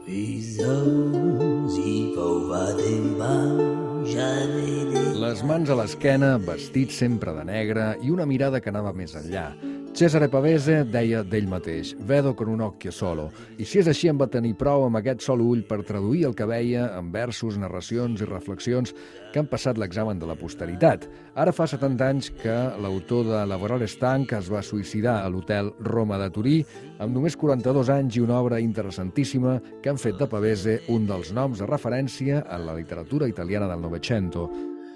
Les mans a l'esquena, vestit sempre de negre i una mirada que anava més enllà. Cesare Pavese deia d'ell mateix, «Vedo con un occhio solo», i si és així en va tenir prou amb aquest sol ull per traduir el que veia en versos, narracions i reflexions que han passat l'examen de la posteritat. Ara fa 70 anys que l'autor de Lavorare stanca es va suïcidar a l'hotel Roma de Turí amb només 42 anys i una obra interessantíssima que han fet de Pavese un dels noms de referència en la literatura italiana del Novecento.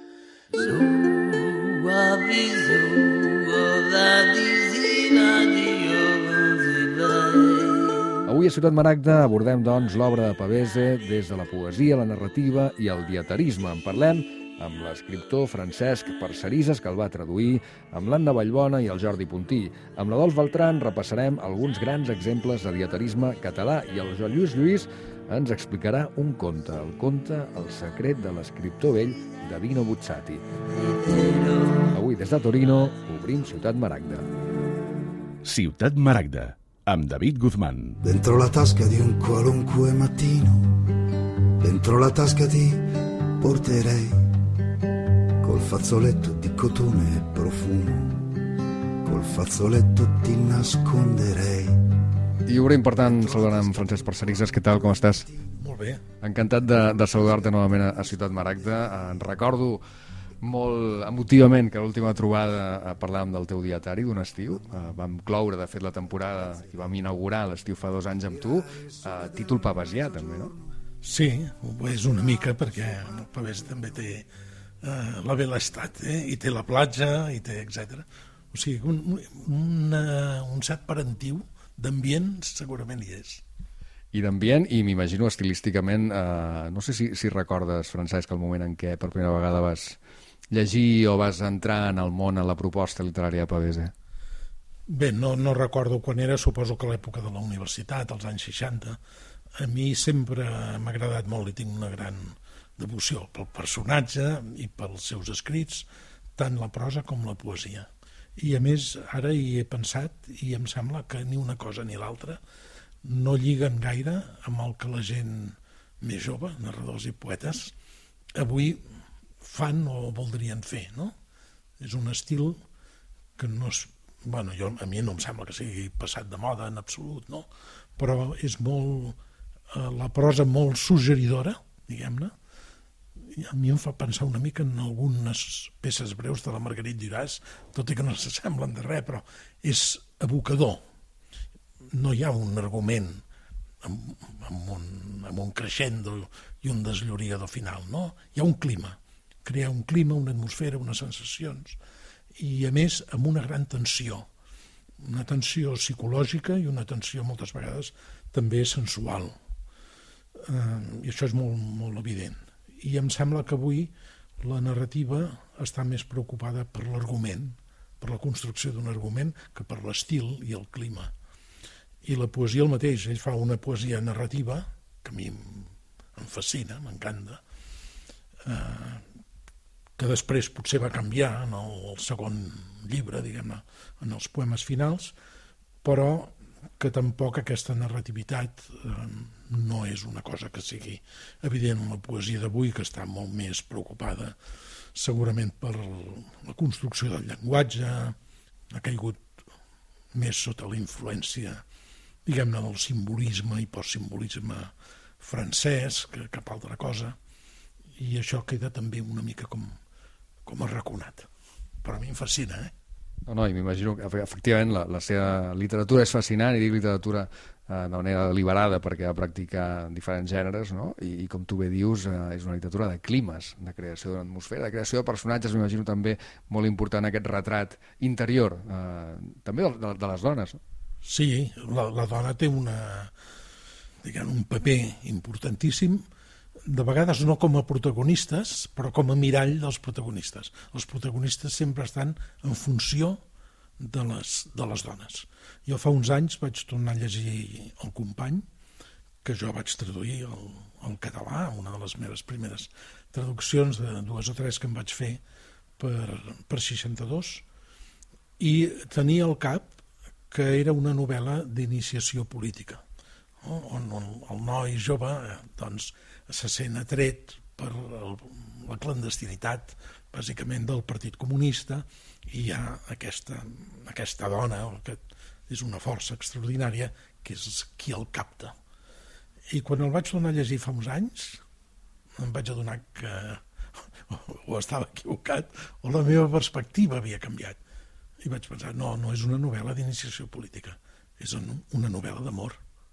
Avui a Ciutat Maragda abordem, doncs, l'obra de Pavese des de la poesia, la narrativa i el dietarisme. En parlem amb l'escriptor Francesc Parcerisas, que el va traduir, amb l'Anna Vallbona i el Jordi Puntí. Amb la Dols Beltrán repassarem alguns grans exemples de dietarisme català i el Joan Lluís ens explicarà un conte, el conte El secret de l'escriptor vell de Dino Buzzati. Avui des de Torino obrim Ciutat Maragda. Ciutat Maragda, amb David Guzmán. Dentro la tasca di un qualunque mattino, dentro la tasca ti porterei col fazzoletto di cotone e profumo, col fazzoletto ti nasconderei. I obrim, per tant, saludant amb Francesc Parcerisas. Què tal, com estàs? Molt bé. Encantat de saludar-te novament a Ciutat Maragda. Recordo molt emotivament que l'última trobada parlàvem del teu dietari d'un estiu. Vam cloure, de fet, la temporada i vam inaugurar l'estiu fa 2 anys amb tu. Títol pavesià, també, no? Sí, és una mica, perquè el Pavès també té la bella estat, i té la platja, i té etc. O sigui, un cert parentiu d'ambient segurament hi és. I d'ambient, i m'imagino estilísticament, no sé si recordes, Francesc, el moment en què per primera vegada vas llegir o vas entrar en el món, en la proposta literària de Pavese. Bé, no recordo quan era, suposo que a l'època de la universitat, als anys 60. A mi sempre m'ha agradat molt i tinc una gran devoció pel personatge i pels seus escrits, tant la prosa com la poesia. I a més, ara hi he pensat i em sembla que ni una cosa ni l'altra no lliguen gaire amb el que la gent més jove, narradors i poetes, avui fan o voldrien fer, no? És un estil que no és... Bueno, a mi no em sembla que sigui passat de moda en absolut, no? Però és molt... la prosa molt suggeridora, diguem-ne. A mi em fa pensar una mica en algunes peces breus de la Marguerite Duras, tot i que no s'assemblen de res, però és evocador. No hi ha un argument amb un crescendo i un desllorigador final, no? Hi ha un clima, crear un clima, una atmosfera, unes sensacions, i a més amb una gran tensió, una tensió psicològica i una tensió moltes vegades també sensual. I això és molt, molt evident. I em sembla que avui la narrativa està més preocupada per l'argument, per la construcció d'un argument, que per l'estil i el clima. I la poesia el mateix, ell fa una poesia narrativa, que a mi em fascina, m'encanta, que després potser va canviar en el segon llibre, diguem-ne, en els poemes finals, però que tampoc aquesta narrativitat no és una cosa que sigui evident en la poesia d'avui, que està molt més preocupada segurament per la construcció del llenguatge, ha caigut més sota la influència, diguem-ne, del simbolisme i postsimbolisme francès que cap altra cosa, i això queda també una mica com arraconat. Però a mi em fascina, No, i m'imagino que efectivament la seva literatura és fascinant, i dic literatura de manera deliberada perquè ha practicat diferents gèneres, no? I com tu bé dius, és una literatura de climes, de creació d'una atmosfera, de creació de personatges, m'imagino també molt important aquest retrat interior, també de les dones. No? Sí, la dona té un paper importantíssim, de vegades no com a protagonistes, però com a mirall dels protagonistes. Els protagonistes sempre estan en funció de les dones. Jo fa uns anys vaig tornar a llegir El company, que jo vaig traduir al català, una de les meves primeres traduccions de 2 o 3 que em vaig fer per 62, i tenia al cap que era una novel·la d'iniciació política. on el noi jove doncs, se sent atret per la clandestinitat bàsicament del Partit Comunista, i hi ha aquesta dona, que és una força extraordinària, que és qui el capta. I quan el vaig tornar a llegir fa uns anys, em vaig adonar que o estava equivocat o la meva perspectiva havia canviat. I vaig pensar, no és una novel·la d'iniciació política, és una novel·la d'amor.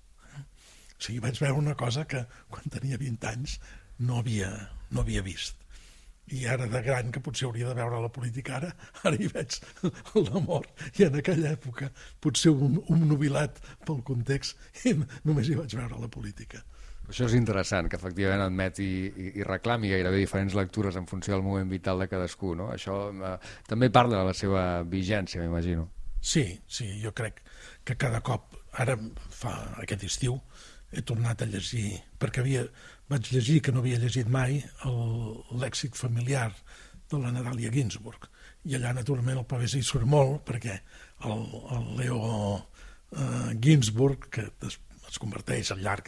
O sigui, vaig veure una cosa que quan tenia 20 anys no havia vist. I ara de gran, que potser hauria de veure la política ara hi veig l'amor. I en aquella època, potser un nubilat pel context, i només hi vaig veure la política. Això és interessant, que efectivament admeti i reclami gairebé diferents lectures en funció del moment vital de cadascú, no? Això també parla de la seva vigència, m'imagino. Sí, jo crec que cada cop, ara fa aquest estiu, he tornat a llegir, perquè vaig llegir, que no havia llegit mai, el lèxic familiar de la Natàlia Ginsburg. I allà, naturalment, el pavès hi surt molt, perquè el Leo Ginsburg, que es converteix al llarg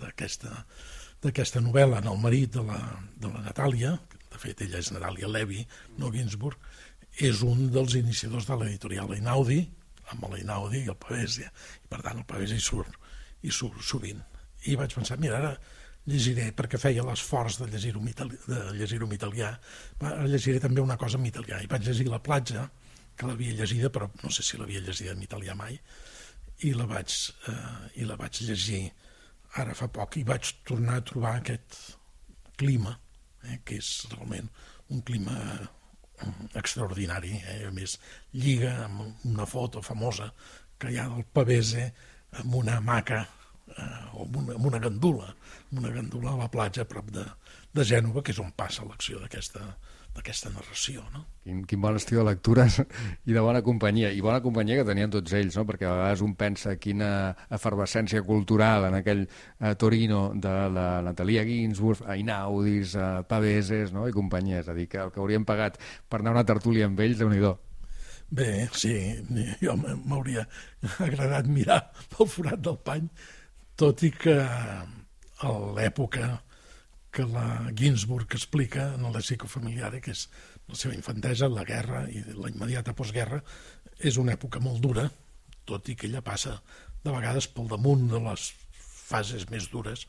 d'aquesta novel·la en el marit de la Natàlia, de fet ella és Natàlia Levy, no Ginsburg, és un dels iniciadors de l'editorial Einaudi, amb l'Einaudi i el pavès, i per tant el pavès hi surt sovint. I vaig pensar, mira, ara llegiré, perquè feia l'esforç de llegir-ho en italià, llegiré també una cosa en italià. I vaig llegir La platja, que l'havia llegida, però no sé si l'havia llegida en italià mai, i la vaig llegir ara fa poc, i vaig tornar a trobar aquest clima, que és realment un clima extraordinari. A més, lliga amb una foto famosa que hi ha del Pavese amb una hamaca o amb una gandula a la platja a prop de Gènova, que és on passa l'acció d'aquesta narració, no? Quin bon estiu de lectures i de bona companyia, i bona companyia que tenien tots ells, no? Perquè a vegades un pensa quina efervescència cultural en aquell Torino de la Natàlia Ginsburg, Einaudis, Paveses, no? I companyia, és a dir, que el que haurien pagat per anar a una tertúlia amb ells, Déu-n'hi-do. Bé, sí, jo m'hauria agradat mirar pel forat del pany, tot i que a l'època que la Ginsburg explica en el Lessico Familiare, que és la seva infantesa, la guerra i la immediata postguerra, és una època molt dura, tot i que ella passa de vegades pel damunt de les fases més dures,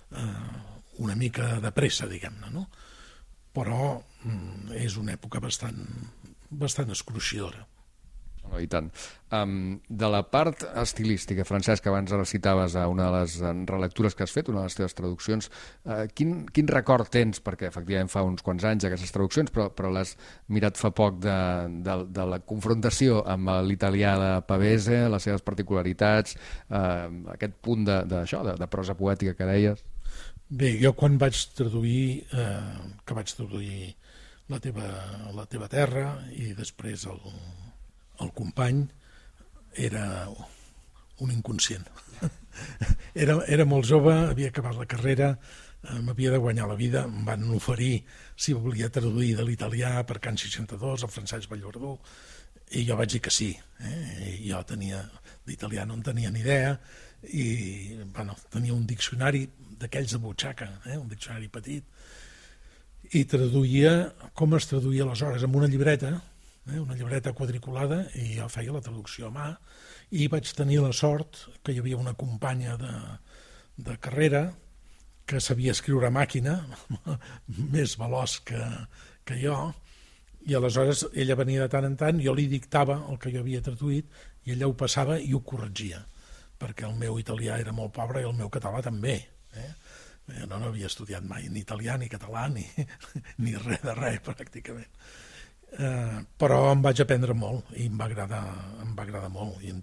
una mica de pressa, diguem-ne, no? Però és una època bastant escruixidora. No, i tant. De la part estilística, Francesc, abans la citaves a una de les relectures que has fet, una de les teves traduccions, quin record tens, perquè efectivament fa uns quants anys aquestes traduccions, però l'has mirat fa poc de la confrontació amb l'italià de Pavese, les seves particularitats, aquest punt de prosa poètica que deies? Bé, jo quan vaig traduir, que vaig traduir la teva terra i després el company, era un inconscient. Era molt jove, havia acabat la carrera, m'havia de guanyar la vida, em van oferir si volia traduir de l'italià per Can 62, el Francesc Vallverdú, i jo vaig dir que sí. Jo d'italià no en tenia ni idea, i tenia un diccionari d'aquells de butxaca, un diccionari petit, i traduïa com es traduïa aleshores, amb una llibreta quadriculada, i jo feia la traducció a mà, i vaig tenir la sort que hi havia una companya de carrera que sabia escriure a màquina, més veloç que jo, i aleshores ella venia de tant en tant, jo li dictava el que jo havia traduït, i ella ho passava i ho corregia, perquè el meu italià era molt pobre i el meu català també. Jo no havia estudiat mai ni italià, ni català, ni res de res, pràcticament. Però em vaig aprendre molt i em va agradar molt, i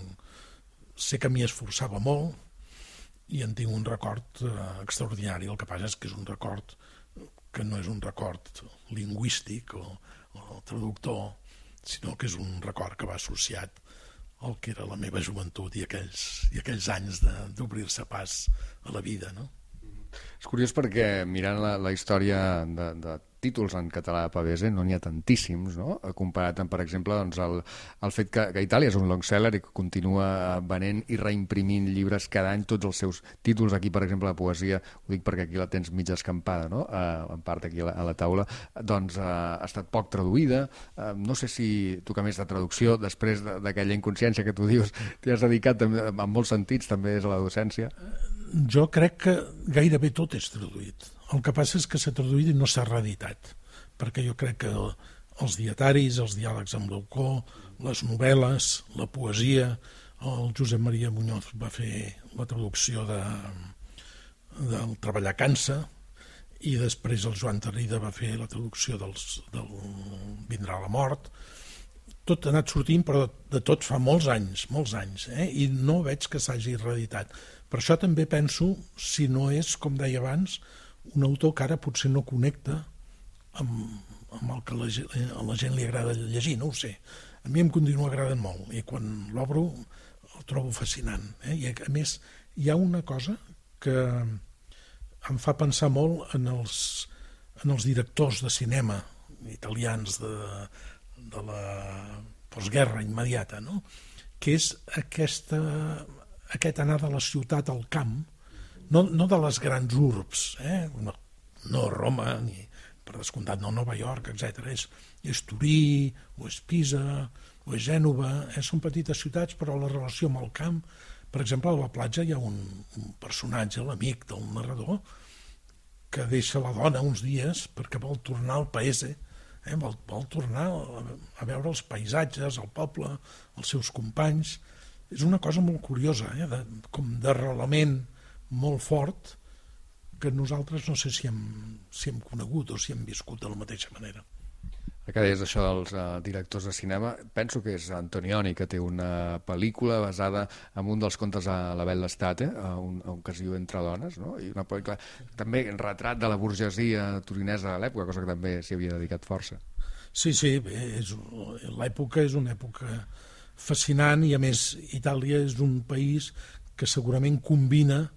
sé que m'hi esforçava molt i en tinc un record extraordinari. El que passa és que és un record que no és un record lingüístic o traductor, sinó que és un record que va associat al que era la meva joventut i aquells anys d'obrir-se pas a la vida, no? És curiós perquè mirant la història de títols en català de Pavese no n'hi ha tantíssims, no? Comparat amb, per exemple, doncs, el fet que Itàlia és un long seller i que continua venent i reimprimint llibres cada any, tots els seus títols. Aquí, per exemple, la poesia, ho dic perquè aquí la tens mitja escampada, no? En part aquí a la taula, doncs ha estat poc traduïda. No sé si tu, que més de traducció, després d'aquella inconsciència que tu dius, t'hi has dedicat en molts sentits, també és a la docència. Jo crec que gairebé tot és traduït. El que passa és que s'ha traduït i no s'ha reeditat, perquè jo crec que els dietaris, els diàlegs amb l'autor, les novel·les, la poesia, el Josep Maria Muñoz va fer la traducció del Treballar cansa, i després el Joan Tarrida va fer la traducció del Vindrà la mort. Tot ha anat sortint, però de tot fa molts anys, i no veig que s'hagi reeditat. Per això també penso, si no és, com deia abans, un autor que ara potser no connecta amb el que a la gent li agrada llegir, no ho sé. A mi em continua agradant molt, i quan l'obro el trobo fascinant. I a més, hi ha una cosa que em fa pensar molt en els directors de cinema italians de la postguerra immediata, no? Que és aquest anar de la ciutat al camp, no de les grans urbs, no Roma, ni per descomptat no Nova York, etc. És Turí, o és Pisa, o és Gènova, són petites ciutats, però la relació amb el camp. Per exemple, a la platja hi ha un personatge, l'amic del narrador, que deixa la dona uns dies perquè vol tornar al paese, vol tornar a veure els paisatges, el poble, els seus companys. És una cosa molt curiosa, com d'arrelament molt fort, que nosaltres no sé si hem conegut o si hem viscut de la mateixa manera. Que deies això dels directors de cinema, penso que és Antonioni, que té una pel·lícula basada en un dels contes a la Belle Estate, un que es diu Entre dones, no? I una pel·lícula també en retrat de la burgesia torinesa de l'època, cosa que també s'hi havia dedicat força. Sí, bé, l'època és una època fascinant, i a més Itàlia és un país que segurament combina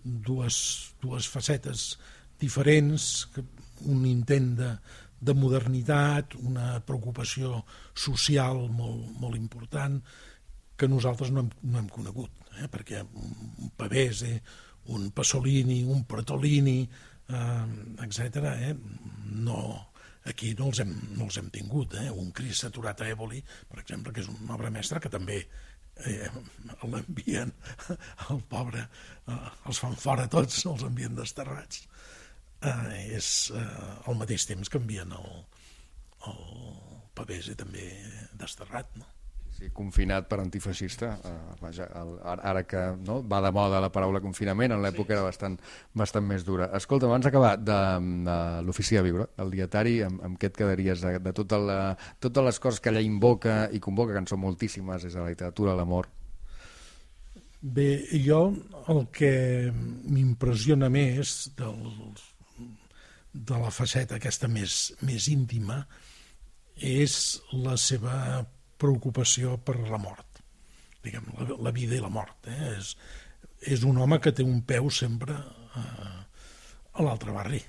dues facetes diferents, un intent de modernitat, una preocupació social molt important, que nosaltres no hem conegut, perquè un Pavese, un Pasolini, un Bertolini, etc., aquí no els hem tingut. Un Crist aturat a Éboli, per exemple, que és una obra mestra que també l'envien el pobre, els fan fora tots, els envien desterrats. És al mateix temps que envien el Pavese també desterrat, no? Sí, confinat per antifeixista, ara que no, va de moda la paraula confinament, en l'època era bastant més dura. Escolta, abans d'acabar de l'ofici de viure, el dietari, amb què et quedaries de totes les coses que allà invoca i convoca, que en són moltíssimes, és la literatura, l'amor? Bé, jo el que m'impressiona més de la faceta aquesta més íntima és la seva preocupació per la mort, diguem, la vida i la mort. És un home que té un peu sempre a l'altre barri.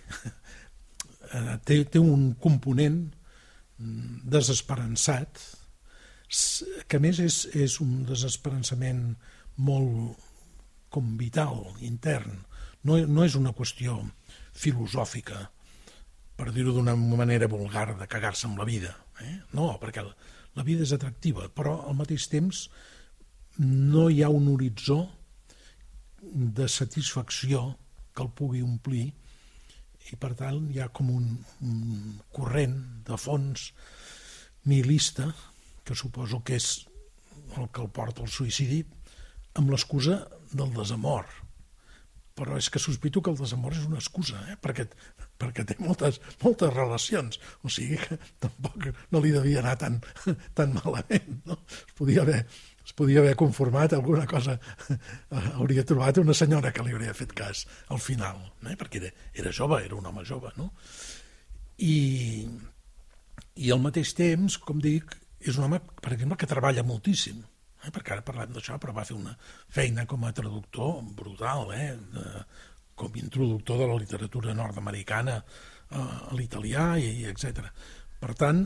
Té un component desesperançat, que a més és un desesperançament molt com vital, intern. No és una qüestió filosòfica, per dir-ho d'una manera vulgar, de cagar-se amb la vida. No, perquè la vida és atractiva, però al mateix temps no hi ha un horitzó de satisfacció que el pugui omplir, i per tant hi ha com un corrent de fons nihilista, que suposo que és el que el porta al suïcidi, amb l'excusa del desamor. Però és que sospito que el desamor és una excusa, perquè té moltes relacions, o sigui que tampoc no li devia anar tan malament, no? Es podia haver conformat alguna cosa, hauria trobat una senyora que li hauria fet cas al final, perquè era jove, era un home jove, no? I al mateix temps, com dic, és un home, per exemple, que treballa moltíssim, perquè ara parlem d'això, però va fer una feina com a traductor brutal, com a introductor de la literatura nord-americana a l'italià, i etc. Per tant,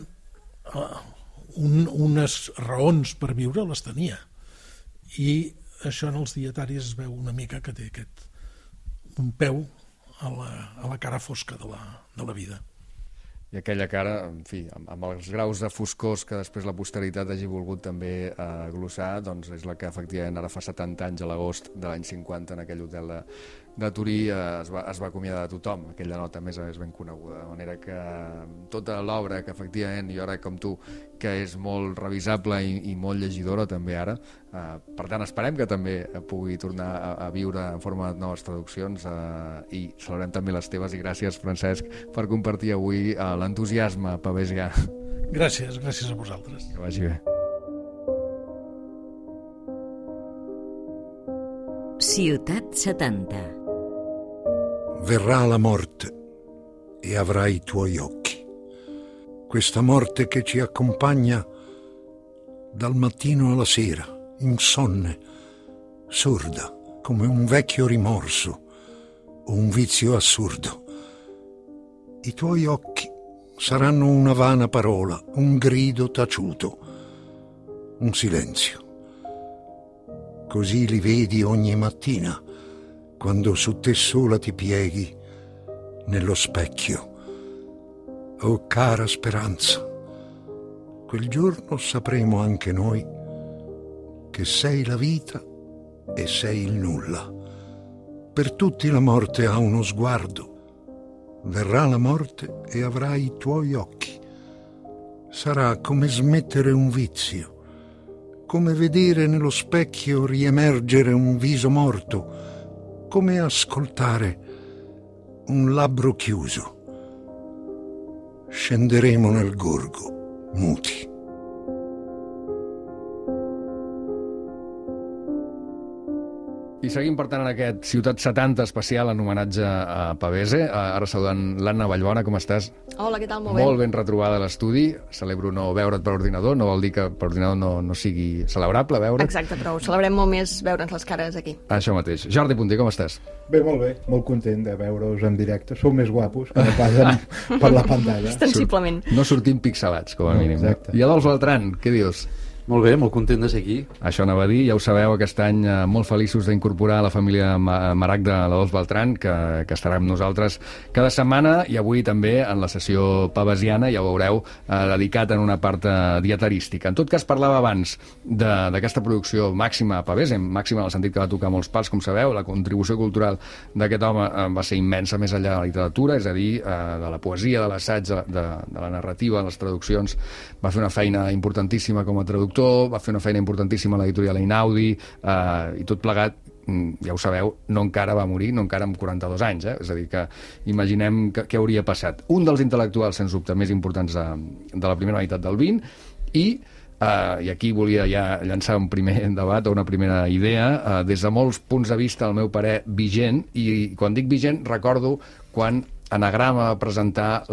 unes raons per viure les tenia. I això en els dietaris es veu una mica que té un peu a la cara fosca de la vida. I aquella cara, en fi, amb els graus de foscors que després la posteritat hagi volgut també glossar, doncs és la que efectivament ara fa 70 anys, a l'agost de l'any 50, en aquell hotel de Turí es va acomiadar de tothom. Aquella nota més ben coneguda, de manera que tota l'obra que efectivament, jo ara com tu, que és molt revisable i molt llegidora també ara, per tant esperem que també pugui tornar a viure en forma de noves traduccions, i celebrem també les teves, i gràcies, Francesc, per compartir avui l'entusiasme pavesià. Gràcies a vosaltres. Que vagi bé. Ciutat 70. Verrà la morte e avrai i tuoi occhi. Questa morte che ci accompagna dal mattino alla sera, insonne, sorda, come un vecchio rimorso o un vizio assurdo. I tuoi occhi saranno una vana parola, un grido taciuto, un silenzio. Così li vedi ogni mattina, quando su te sola ti pieghi nello specchio. Oh cara speranza, quel giorno sapremo anche noi che sei la vita e sei il nulla. Per tutti la morte ha uno sguardo. Verrà la morte e avrai i tuoi occhi. Sarà come smettere un vizio, come vedere nello specchio riemergere un viso morto, come ascoltare un labbro chiuso. Scenderemo nel gorgo, muti. I seguim, per tant, en aquest Ciutat 70 especial en homenatge a Pavese. Ara saludant l'Anna Vallbona, com estàs? Hola, què tal? Molt bé. Molt ben retrobada a l'estudi. Celebro no veure't per ordinador, no vol dir que per ordinador no sigui celebrable veure't. Exacte, però ho celebrem molt més veure'ns les cares aquí. Això mateix. Jordi Punter, com estàs? Bé, molt bé. Molt content de veure-us en directe. Sou més guapos que no pas per la pantalla. Ostensiblement. No sortim pixelats, com a mínim. Exacte. I Adolf Beltrán, què dius? Molt bé, molt content de ser aquí. Això anava a dir, ja ho sabeu, aquest any molt feliços d'incorporar la família Maragda de l'Adolf Beltrán, que estarà amb nosaltres cada setmana, i avui també en la sessió pavesiana, ja ho veureu, dedicat en una part dietarística. En tot cas, parlava abans d'aquesta producció màxima a Pavese, màxima en el sentit que va tocar molts pals, com sabeu. La contribució cultural d'aquest home va ser immensa més enllà de la literatura, és a dir, de la poesia, de l'assaig, de la narrativa, de les traduccions. Va fer una feina importantíssima com a traductor, va fer una feina importantíssima a l'editorial Einaudi, i tot plegat, ja ho sabeu, no encara va morir, no encara amb 42 anys, és a dir, que imaginem què hauria passat. Un dels intel·lectuals, sens dubte, més importants de la primera meitat del XX, i aquí volia ja llançar un primer debat o una primera idea, des de molts punts de vista, al meu parer, vigent, i quan dic vigent recordo quan Anagrama va presentar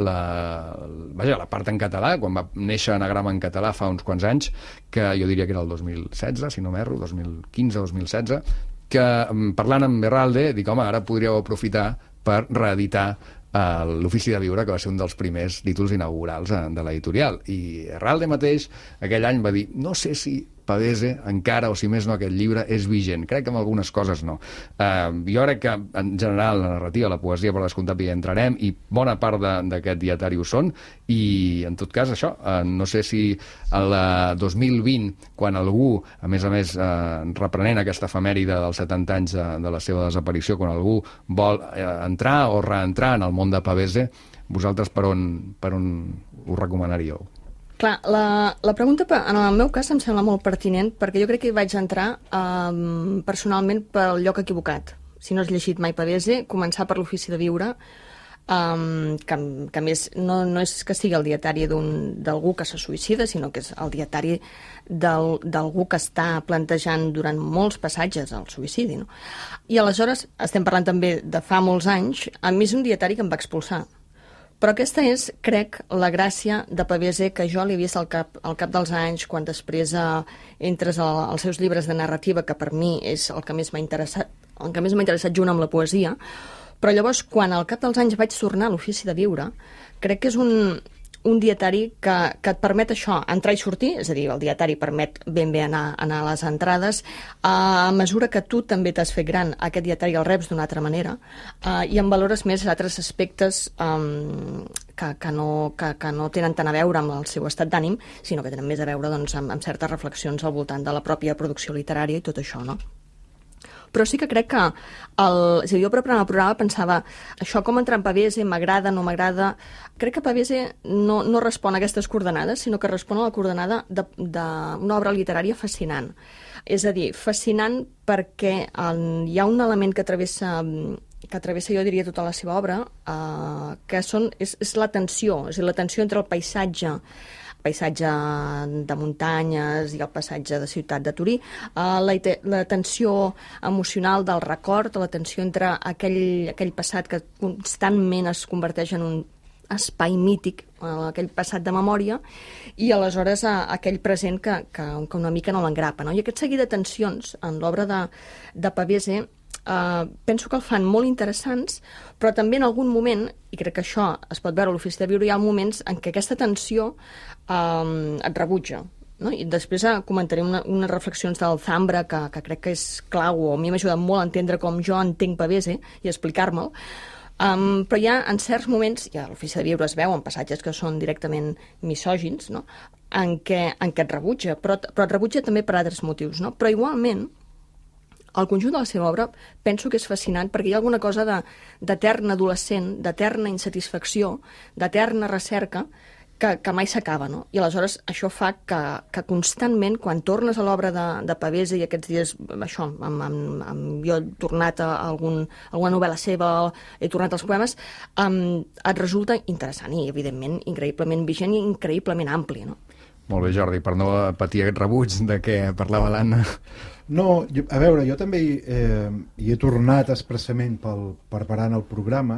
la part en català, quan va néixer Anagrama en català fa uns quants anys, que jo diria que era el 2016, si no m'erro, 2015-2016, que parlant amb Berralde, dic, home, ara podríeu aprofitar per reeditar l'Ofici de Viure, que va ser un dels primers títols inaugurals de l'editorial. I Berralde mateix aquell any va dir, no sé si Pavese, encara, o si més no, aquest llibre és vigent. Crec que amb algunes coses no. Jo crec que, en general, la narrativa, la poesia, per descomptat, hi entrarem, i bona part d'aquest dietari ho són, i, en tot cas, això, no sé si el 2020, quan algú, a més, reprenent aquesta efemèride dels 70 anys de la seva desaparició, quan algú vol entrar o reentrar en el món de Pavese, vosaltres per on ho recomanaríeu? Clar, la pregunta en el meu cas em sembla molt pertinent, perquè jo crec que hi vaig entrar personalment pel lloc equivocat. Si no has llegit mai Pavese, començar per l'Ofici de Viure, que a més no és que sigui el dietari d'algú que se suïcida, sinó que és el dietari d'algú que està plantejant durant molts passatges el suïcidi, no? I aleshores estem parlant també de fa molts anys. A mi és un dietari que em va expulsar. Però aquesta és, crec, la gràcia de Pavese, que jo l'he vist al cap dels anys, quan després entres als seus llibres de narrativa, que per mi és el que més m'ha interessat junt amb la poesia, Però llavors, quan al cap dels anys vaig tornar a l'ofici de viure, crec que és un dietari que et permet això, entrar i sortir, és a dir, el dietari permet ben bé anar a les entrades. A mesura que tu també t'has fet gran, aquest dietari el reps d'una altra manera i en valores més altres aspectes que no tenen tant a veure amb el seu estat d'ànim, sinó que tenen més a veure doncs, amb certes reflexions al voltant de la pròpia producció literària i tot això, no? Però sí que crec que, és a dir, jo preparant el programa pensava això com entrar en Pavese, m'agrada, no m'agrada. Crec que Pavese no respon a aquestes coordenades, sinó que respon a la coordenada d'una obra literària fascinant. És a dir, fascinant perquè hi ha un element que travessa, jo diria, tota la seva obra, que és la tensió, és a dir, la tensió entre el paisatge de muntanyes i el passatge de ciutat de Torí, la tensió emocional del record, la tensió entre aquell passat que constantment es converteix en un espai mític, aquell passat de memòria, i aleshores aquell present que una mica no l'engrapa, no? I aquest seguit de tensions en l'obra de Pavese penso que el fan molt interessants, però també en algun moment, i crec que això es pot veure a l'ofici de viure, hi ha moments en què aquesta tensió et rebutja, no? I després comentaré unes reflexions del Zambra que crec que és clau, o a mi m'ha ajudat molt a entendre com jo entenc Pavese i explicar-me'l. Però hi ha en certs moments, i a l'ofici de viure es veuen passatges que són directament misògins, no? en què et rebutja, però et rebutja també per altres motius, no? Però igualment el conjunt de la seva obra penso que és fascinant perquè hi ha alguna cosa d'etern adolescent, d'eterna insatisfacció, d'eterna recerca que mai s'acaba, no? I aleshores això fa que constantment, quan tornes a l'obra de Pavese, i aquests dies, això, jo he tornat a alguna novel·la seva, he tornat als poemes, et resulta interessant i, evidentment, increïblement vigent i increïblement ampli, no? Molt bé, Jordi, per no patir aquest rebuig de què parlava l'Anna. No, a veure, jo també hi he tornat expressament preparant el programa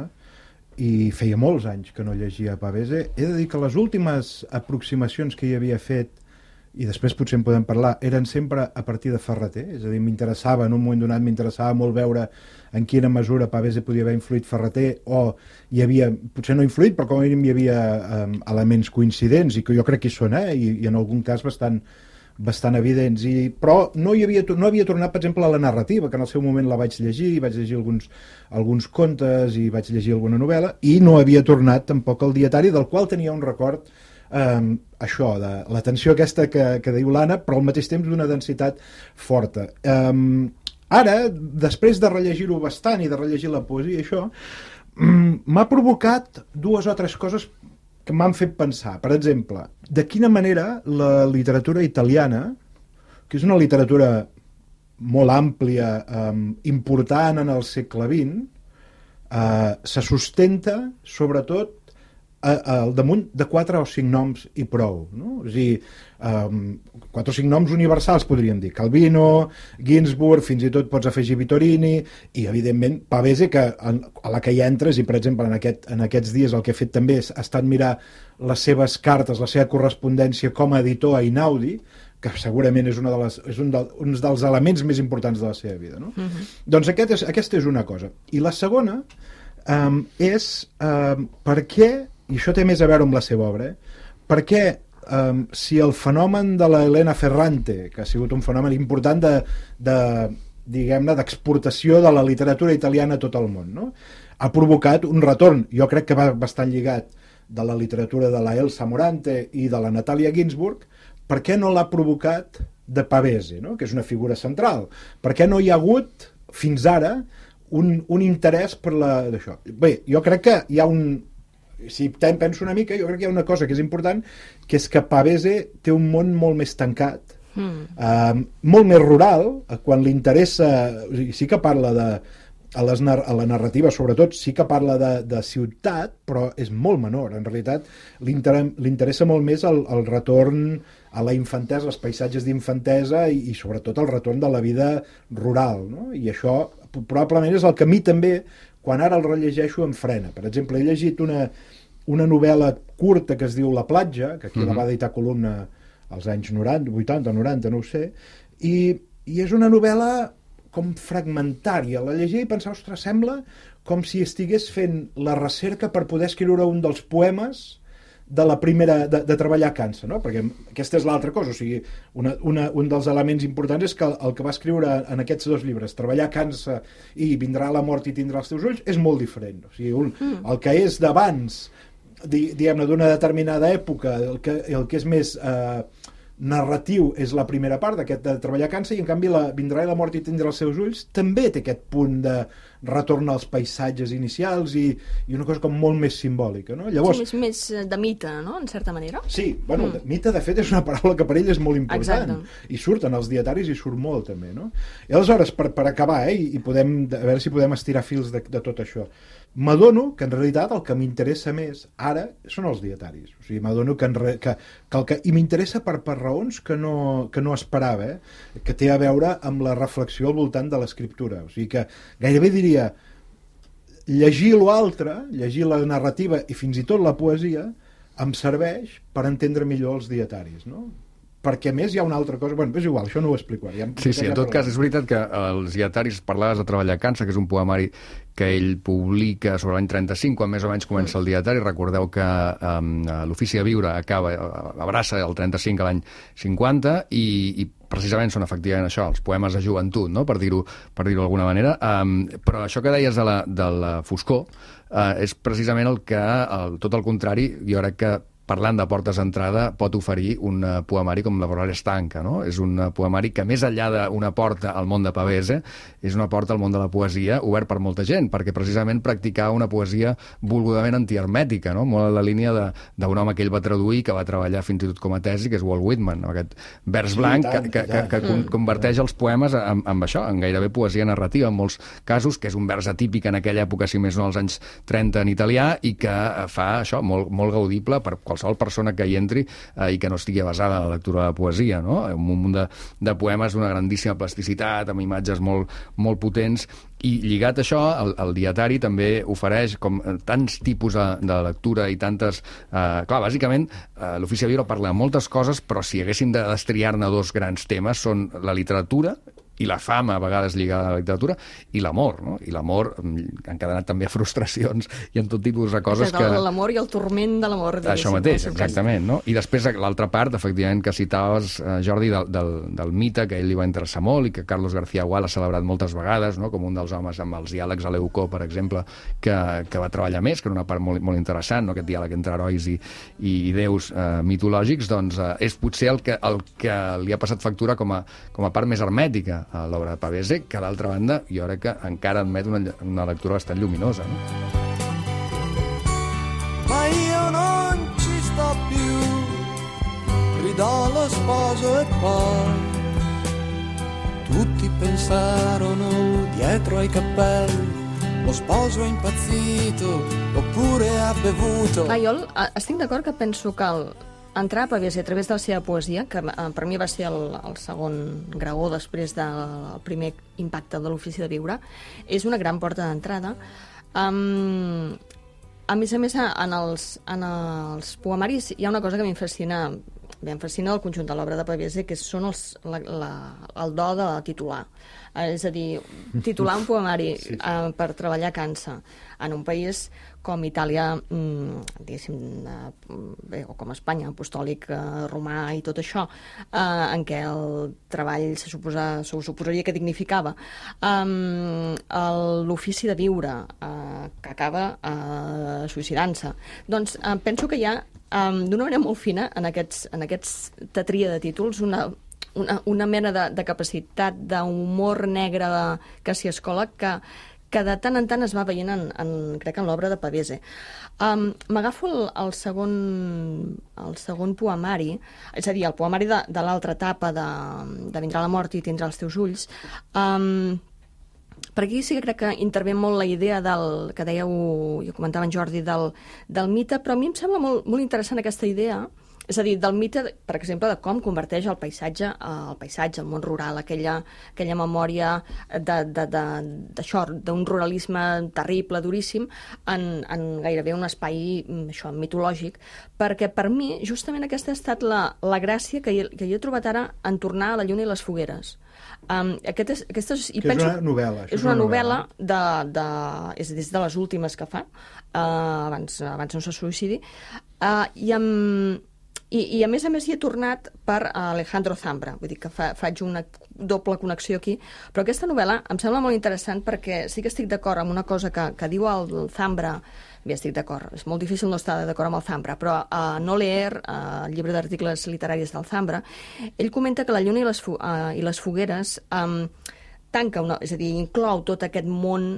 i feia molts anys que no llegia Pavese. He de dir que les últimes aproximacions que hi havia fet, i després potser en podem parlar, eren sempre a partir de Ferrater, és a dir, m'interessava, en un moment donat m'interessava molt veure en quina mesura Pavese podia haver influït Ferrater, o hi havia, potser no influït, però com a mínim hi havia elements coincidents, i que jo crec que hi són, i en algun cas bastant evidents, però no havia tornat, per exemple, a la narrativa, que en el seu moment la vaig llegir alguns contes i vaig llegir alguna novel·la, i no havia tornat tampoc al dietari, del qual tenia un record, això, de la tensió aquesta que diu l'Anna, però al mateix temps d'una densitat forta. Ara, després de rellegir-ho bastant i de rellegir la poesia, això m'ha provocat dues o tres coses que m'han fet pensar. Per exemple, de quina manera la literatura italiana, que és una literatura molt àmplia, important en el segle XX, se sustenta, sobretot, al damunt de 4 o 5 noms i prou, no? És a dir, 4 o 5 noms universals, podríem dir. Calvino, Ginsburg, fins i tot pots afegir Vittorini, i, evidentment, Pavese, que a la que hi entres, i, per exemple, en aquests dies el que he fet també ha estat mirar les seves cartes, la seva correspondència com a editor a Einaudi, que segurament és un dels elements més importants de la seva vida, no? Doncs aquesta és una cosa. I la segona és per què, i això té més a veure amb la seva obra, per què si el fenomen de la Elena Ferrante, que ha sigut un fenomen important diguem-ne, d'exportació de la literatura italiana a tot el món, no? Ha provocat un retorn, jo crec que va bastant lligat, de la literatura de la Elsa Morante i de la Natalia Ginsburg. Per què no l'ha provocat de Pavese, no? Que és una figura central? Per què no hi ha hagut, fins ara, un interès per d'això? Bé, jo crec que hi ha si penso una mica, jo crec que hi ha una cosa que és important, que és que Pavese té un món molt més tancat, molt més rural, quan li interessa, sí que parla a la narrativa, sobretot, sí que parla de ciutat, però és molt menor. En realitat, li interessa molt més el retorn a la infantesa, els paisatges d'infantesa i sobretot el retorn de la vida rural, no? I això probablement és el que a mi també, quan ara el rellegeixo, em frena. Per exemple, he llegit una novel·la curta que es diu La platja, que aquí la va editar Columna als anys 90, 80 o 90, no ho sé, i és una novel·la com fragmentària. La llegia i pensava, ostres, sembla com si estigués fent la recerca per poder escriure un dels poemes de la primera, de treballar cansa, no? Perquè aquesta és l'altra cosa, o sigui, un dels elements importants és que el que va escriure en aquests dos llibres, Treballar cansa i Vindrà la mort i tindrà els teus ulls, és molt diferent. O sigui, el que és d'abans, diguem-ne, d'una determinada època, el que és més narratiu és la primera part d'aquest de Treballar cansa, i en canvi Vindrà la mort i tindrà els seus ulls també té aquest punt de retorn als paisatges inicials i una cosa com molt més simbòlica, no? Llavors, sí, més de mite, no?, en certa manera. Sí, bueno, mite de fet és una paraula que per ell és molt important. Exacte. I surt en els dietaris i surt molt també, no? I aleshores, per acabar, i podem, a veure si podem estirar fils de tot això, m'adono que en realitat el que m'interessa més ara són els dietaris. O sigui, m'adono i m'interessa per raons que no esperava, que té a veure amb la reflexió al voltant de l'escriptura. O sigui que gairebé diria llegir l'altre, llegir la narrativa i fins i tot la poesia em serveix per entendre millor els dietaris, no? Perquè a més hi ha una altra cosa... Bueno, és igual, això no ho explico ara. Sí, en tot cas, és veritat que els dietaris, parlaves de Treballar cansa, que és un poemari que ell publica sobre l'any 35, quan més o menys comença el dietari. Recordeu que l'Ofici de viure abraça el 35 a l'any 50 i precisament són efectivament això, els poemes de joventut, no?, per dir-ho d'alguna manera. Però això que deies de la foscor és precisament el que, tot el contrari, jo crec que parlant de portes d'entrada, pot oferir un poemari com La vorera estanca, no? És un poemari que, més enllà d'una porta al món de Pavese, és una porta al món de la poesia obert per molta gent, perquè precisament practicava una poesia volgudament antihermètica, no? Molt a la línia d'un home que ell va traduir, que va treballar fins i tot com a tesi, que és Walt Whitman, amb aquest vers blanc que converteix els poemes amb això, en gairebé poesia narrativa, en molts casos, que és un vers atípic en aquella època, si més no als anys 30 en italià, i que fa això molt, molt gaudible per qualsevol persona que hi entri i que no estigui basada en la lectura de la poesia, no? Un munt de poemes d'una grandíssima plasticitat, amb imatges molt potents, i lligat a això, el dietari també ofereix com tants tipus de lectura i tantes... Clar, bàsicament, l'Ofici de viure parla de moltes coses, però si haguéssim de destriar-ne dos grans temes, són la literatura i la fama, a vegades lligada a la literatura, i l'amor, no? I l'amor encadenat també a frustracions i en tot tipus de coses que... L'amor i el turment de l'amor. Això mateix, exactament, no? I després l'altra part, efectivament, que citaves, Jordi, del mite, que a ell li va interessar molt i que Carlos García Gual ha celebrat moltes vegades, no?, com un dels homes amb els diàlegs a l'Eucó, per exemple, que va treballar més, que era una part molt, molt interessant, no?, aquest diàleg entre herois i déus mitològics, doncs és potser el que li ha passat factura com a part més hermètica a l'obra de Pavese, que d'altra banda jo crec que encara admet una lectura bastant lluminosa, no? Ma io non ci sto più, gridò lo sposo e poi tutti pensarono dietro ai cappelli lo sposo è impazzito oppure ha bevuto. Jo estic d'acord que penso que entrar a Pavese a través de la seva poesia, que per mi va ser el segon graó després del primer impacte de l'Ofici de viure, és una gran porta d'entrada. A més, en els poemaris hi ha una cosa que em fascina del conjunt de l'obra de Pavese, que són el do de titular. És a dir, titular un poemari per treballar cansa en un país com Itàlia, diguéssim, o com Espanya, apostòlic, romà i tot això, en què el treball se suposaria que dignificava. L'Ofici de viure, que acaba suïcidant-se. Doncs penso que hi ha, d'una manera molt fina, en aquests tria de títols, una mena de capacitat d'humor negre que s'hi escola que de tant en tant es va veient crec en l'obra de Pavese. M'agafo el segon poemari, és a dir, el poemari de l'altra etapa de Vindrà la mort i tindrà els teus ulls. Per aquí sí que crec que intervé molt la idea que dèieu, jo comentava en Jordi, del mite, però a mi em sembla molt interessant aquesta idea És a dir, del mite, per exemple, de com converteix el paisatge, el món rural, aquella memòria d'això, d'un ruralisme terrible, duríssim, en gairebé un espai això, mitològic, perquè per mi justament aquesta ha estat la gràcia que jo he trobat ara en tornar a La lluna i les fogueres. És una novel·la. És una novel·la és de les últimes que fa, abans no se suïcidi, i a més hi he tornat per Alejandro Zambra, vull dir que faig una doble connexió aquí, però aquesta novel·la em sembla molt interessant perquè sí que estic d'acord amb una cosa que diu el Zambra. Bé, estic d'acord, és molt difícil no estar d'acord amb el Zambra, però No Leer, el llibre d'articles literaris del Zambra, ell comenta que La lluna i les fogueres tanca, és a dir, inclou tot aquest món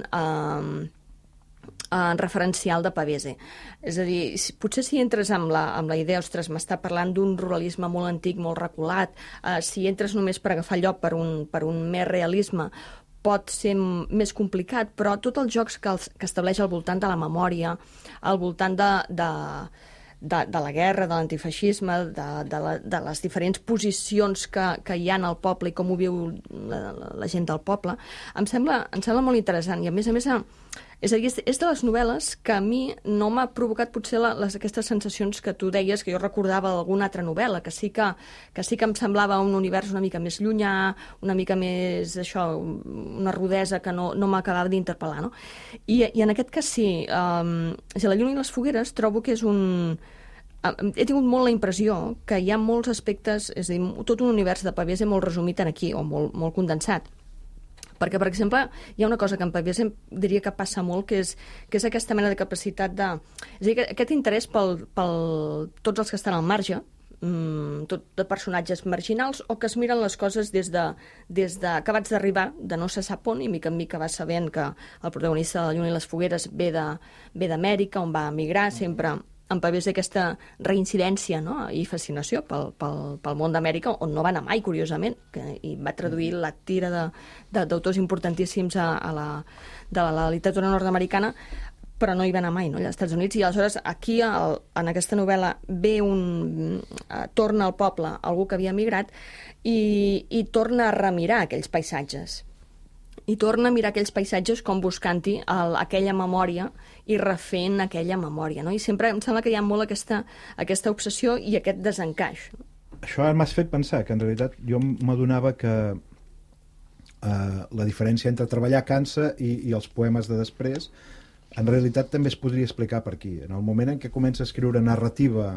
referencial de Pavese. És a dir, potser si entres amb la idea, ostres, m'està parlant d'un ruralisme molt antic, molt reculat, si entres només per agafar lloc per un mer realisme, pot ser més complicat, però tots els jocs que estableix al voltant de la memòria, al voltant de la guerra, de l'antifeixisme, de les diferents posicions que hi ha al poble i com ho viu la gent del poble, em sembla molt interessant. I a més, és a dir, és de les novel·les que a mi no m'ha provocat potser aquestes sensacions que tu deies, que jo recordava d'alguna altra novel·la, que sí que em semblava un univers una mica més llunyà, una mica més, això, una rudesa que no m'acabava d'interpel·lar, no? I en aquest cas sí, La lluna i les fogueres trobo que és he tingut molt la impressió que hi ha molts aspectes, és a dir, tot un univers de Pavese molt resumit aquí, o molt condensat. Perquè, per exemple, hi ha una cosa que en Pavese diria que passa molt, que és aquesta mena de capacitat és a dir, aquest interès per tots els que estan al marge, tot de personatges marginals, o que es miren les coses des de acabats d'arribar, de no se sap on, i mica en mica vas sabent que el protagonista de La lluna i les fogueres ve d'Amèrica, on va emigrar, sempre en Pavese aquesta reincidència, no? I fascinació pel món d'Amèrica, on no va anar mai, curiosament, i va traduir la tira d'autors importantíssims de la literatura nord-americana, però no hi va anar mai, no? Allà als Estats Units. I aleshores aquí, en aquesta novel·la, torna al poble algú que havia emigrat i torna a remirar aquells paisatges. I torna a mirar aquells paisatges com buscant-hi aquella memòria i refent aquella memòria, no? I sempre em sembla que hi ha molt aquesta obsessió i aquest desencaix. Això m'has fet pensar que en realitat jo m'adonava que la diferència entre treballar cansa i els poemes de després en realitat també es podria explicar per aquí. En el moment en què comença a escriure narrativa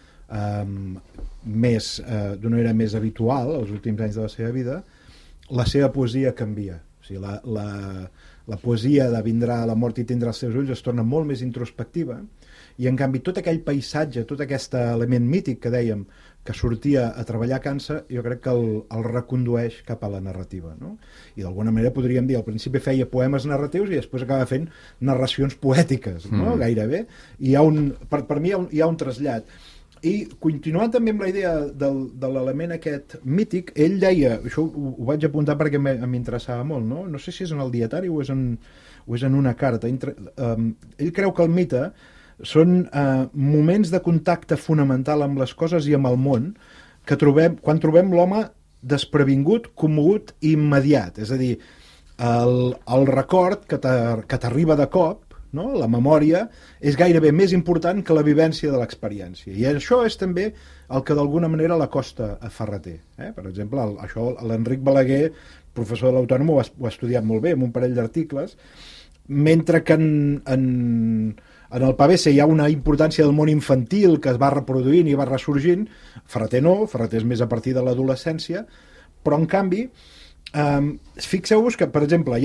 d'una manera més habitual, els últims anys de la seva vida, la seva poesia canvia. O sigui, la poesia de Vindrà la mort i tindrà els seus ulls es torna molt més introspectiva, i en canvi tot aquell paisatge, tot aquest element mític que dèiem que sortia a treballar cansa, jo crec que el recondueix cap a la narrativa, no? I d'alguna manera podríem dir, al principi feia poemes narratius i després acaba fent narracions poètiques, no? Gairebé. I per mi hi ha un trasllat. I continuant també amb la idea de l'element aquest mític, ell deia, això ho vaig apuntar perquè m'interessava molt, no? No sé si és en el dietari o és en una carta. Ell creu que el mite són moments de contacte fonamental amb les coses i amb el món que quan trobem l'home desprevingut, commogut i immediat. És a dir, el record que t'arriba de cop, no? La memòria és gairebé més important que la vivència de l'experiència. I això és també el que d'alguna manera l'acosta a Ferrater. Per exemple, això l'Enric Balaguer, professor de l'Autònom, ho ha estudiat molt bé, amb un parell d'articles, mentre que en el Pavese hi ha una importància del món infantil que es va reproduint i va ressorgint. Ferrater no, Ferrater és més a partir de l'adolescència, però en canvi fixeu-vos que, per exemple,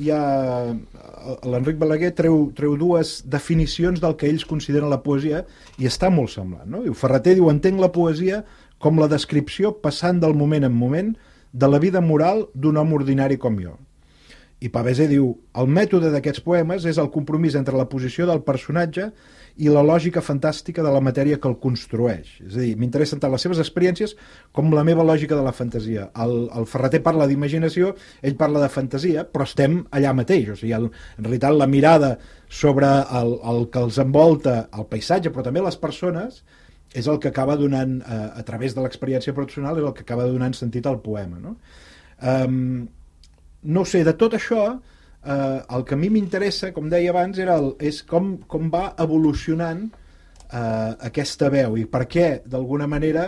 l'Enric Balaguer treu dues definicions del que ells consideren la poesia i està molt semblant, no? Ferrater diu: entenc la poesia com la descripció passant del moment en moment de la vida moral d'un home ordinari com jo. I Pavese diu: el mètode d'aquests poemes és el compromís entre la posició del personatge i la lògica fantàstica de la matèria que el construeix. És a dir, m'interessen tant les seves experiències com la meva lògica de la fantasia. El Ferrater parla d'imaginació, ell parla de fantasia, però estem allà mateix. O sigui, en realitat la mirada sobre el que els envolta, el paisatge, però també les persones, és el que acaba donant, a través de l'experiència personal, és el que acaba donant sentit al poema, no? No sé, de tot això, el que a mi m'interessa, com deia abans, és com va evolucionant aquesta veu i per què, d'alguna manera,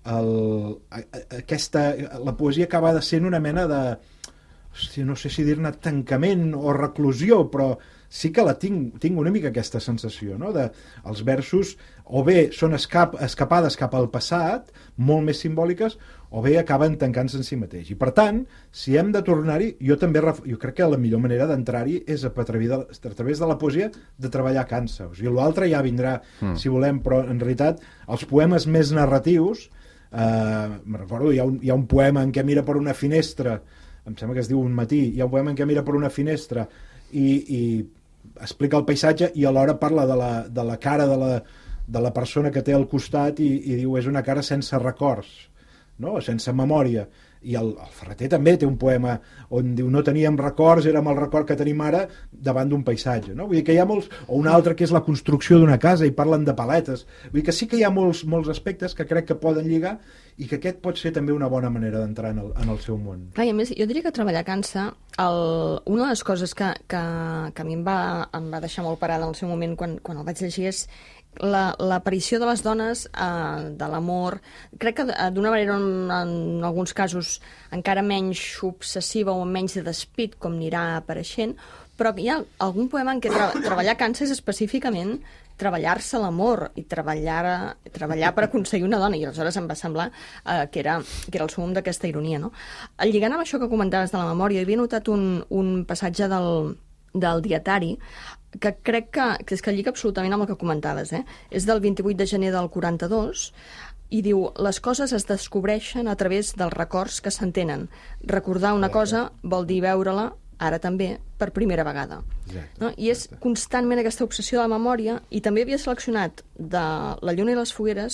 la poesia acaba de ser una mena de, no sé si dir-ne tancament o reclusió, però sí que tinc una mica aquesta sensació, no? Els versos o bé són escapades cap al passat, molt més simbòliques, o bé acaben tancant-se en si mateix. I per tant, si hem de tornar-hi, jo crec que la millor manera d'entrar-hi és a través de la poesia de treballar cansa. O sigui, l'altre ja vindrà, si volem, però en realitat els poemes més narratius, me'n recordo, hi ha un poema en què mira per una finestra, em sembla que es diu Un matí, hi ha un poema en què mira per una finestra i explica el paisatge i alhora parla de la cara de la persona que té al costat i diu és una cara sense records, no? Sense memòria. I el Ferreter també té un poema on diu no teníem records, érem el record que tenim ara davant d'un paisatge, no? Vull dir que hi ha molts, o un altre que és la construcció d'una casa i parlen de paletes. Vull dir que sí que hi ha molts aspectes que crec que poden lligar i que aquest pot ser també una bona manera d'entrar en el seu món. Clar, i a més, jo diria que treballar cansa, una de les coses que a mi em va deixar molt parada en el seu moment quan el vaig llegir és l'aparició de les dones, de l'amor, crec que d'una manera en alguns casos encara menys obsessiva o menys de despit, com anirà apareixent, però hi ha algun poema en què treballar cansa és específicament treballar-se l'amor i treballar per aconseguir una dona, i aleshores em va semblar que era el súmmum d'aquesta ironia, no? Lligant amb això que comentaves de la memòria, havia notat un passatge del dietari que crec que és que lliga absolutament amb el que comentaves, és del 28 de gener del 42 i diu, les coses es descobreixen a través dels records que s'entenen. Recordar una cosa vol dir veure-la, ara també, per primera vegada. Exacte, no? I és constantment aquesta obsessió de la memòria, i també havia seleccionat de La lluna i les fogueres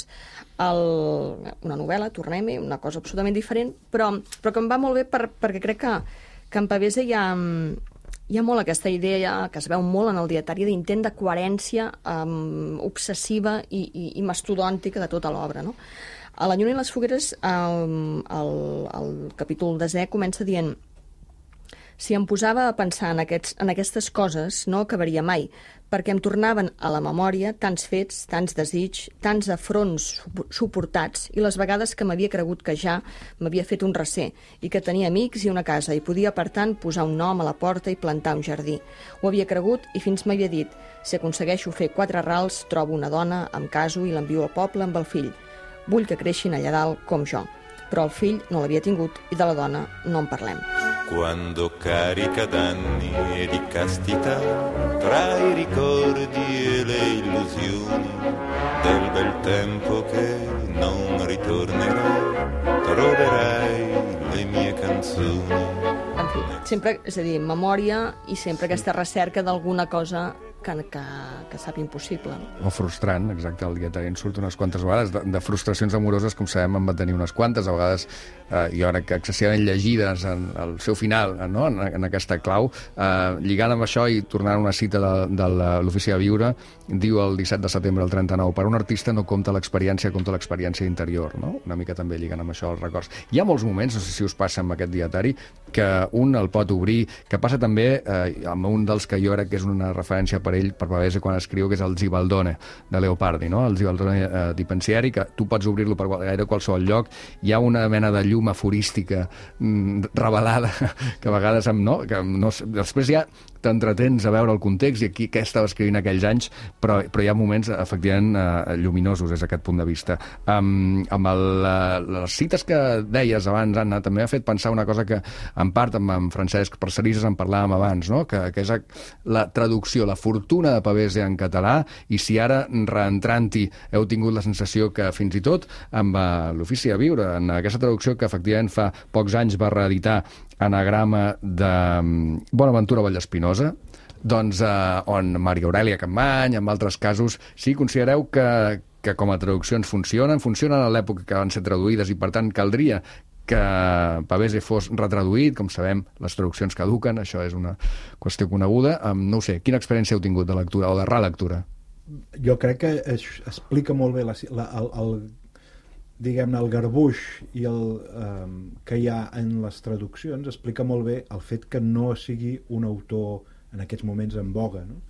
una novel·la, tornem-hi, una cosa absolutament diferent, però que em va molt bé perquè crec que en Pavese hi ha molt aquesta idea que es veu molt en el dietari d'intent de coherència obsessiva i mastodòntica de tota l'obra, no? A La lluna i les fogueres, el capítol 10è comença dient: si em posava a pensar en aquestes coses, no acabaria mai, perquè em tornaven a la memòria tants fets, tants desigs, tants afronts suportats, i les vegades que m'havia cregut que ja m'havia fet un recer, i que tenia amics i una casa, i podia, per tant, posar un nom a la porta i plantar un jardí. Ho havia cregut i fins m'havia dit: si aconsegueixo fer 4 rals, trobo una dona, em caso i l'envio al poble amb el fill. Vull que creixin allà dalt com jo. Però el fill no l'havia tingut i de la dona no en parlem. Quando carica d'anni e di castità, tra i ricordi e le illusioni del bel tempo che non ritornerà, troverai le mie canzoni. En fi, sempre, és a dir, memòria i sempre aquesta recerca d'alguna cosa que sap impossible. O frustrant, exacte, el dietari en surt unes quantes vegades, de frustracions amoroses, com sabem, en va tenir unes quantes, a vegades, jo crec que excessivament llegides al seu final, no? en aquesta clau, lligant amb això i tornant a una cita de l'Ofici de Viure, diu el 17 de setembre del 39, per un artista no compta l'experiència, compta l'experiència interior, no? Una mica també lligant amb això els records. Hi ha molts moments, no sé si us passa amb aquest dietari, que un el pot obrir, que passa també amb un dels que jo crec que és una referència per ell, per Pavese, quan escriu, que és el Zibaldone de Leopardi, no? El Zibaldone di Pensieri, que tu pots obrir-lo per gaire qualsevol lloc, hi ha una mena de llum aforística revelada que a vegades després ja t'entretens a veure el context i aquí què estava escrivint aquells anys, però hi ha moments efectivament lluminosos des d'aquest punt de vista. Amb les cites que deies abans, Anna, també m'ha fet pensar una cosa que en part amb Francesc Parcerisses en parlàvem abans, no? que és la traducció, la fortuna de Pavese en català, i si ara reentrant-hi heu tingut la sensació que fins i tot amb l'Ofici de Viure, en aquesta traducció que efectivament fa pocs anys va reeditar Anagrama de Bonaventura Vallespinosa, doncs on Maria Aurèlia Capmany, en altres casos, sí, considereu que com a traduccions funcionen a l'època que van ser traduïdes i per tant caldria que Pavese fos retraduït, com sabem, les traduccions caduquen, això és una qüestió coneguda. No ho sé, quina experiència heu tingut de lectura o de relectura? jo crec que explica molt bé diguem-ne, el garbuix i que hi ha en les traduccions, explica molt bé el fet que no sigui un autor en aquests moments en boga, no?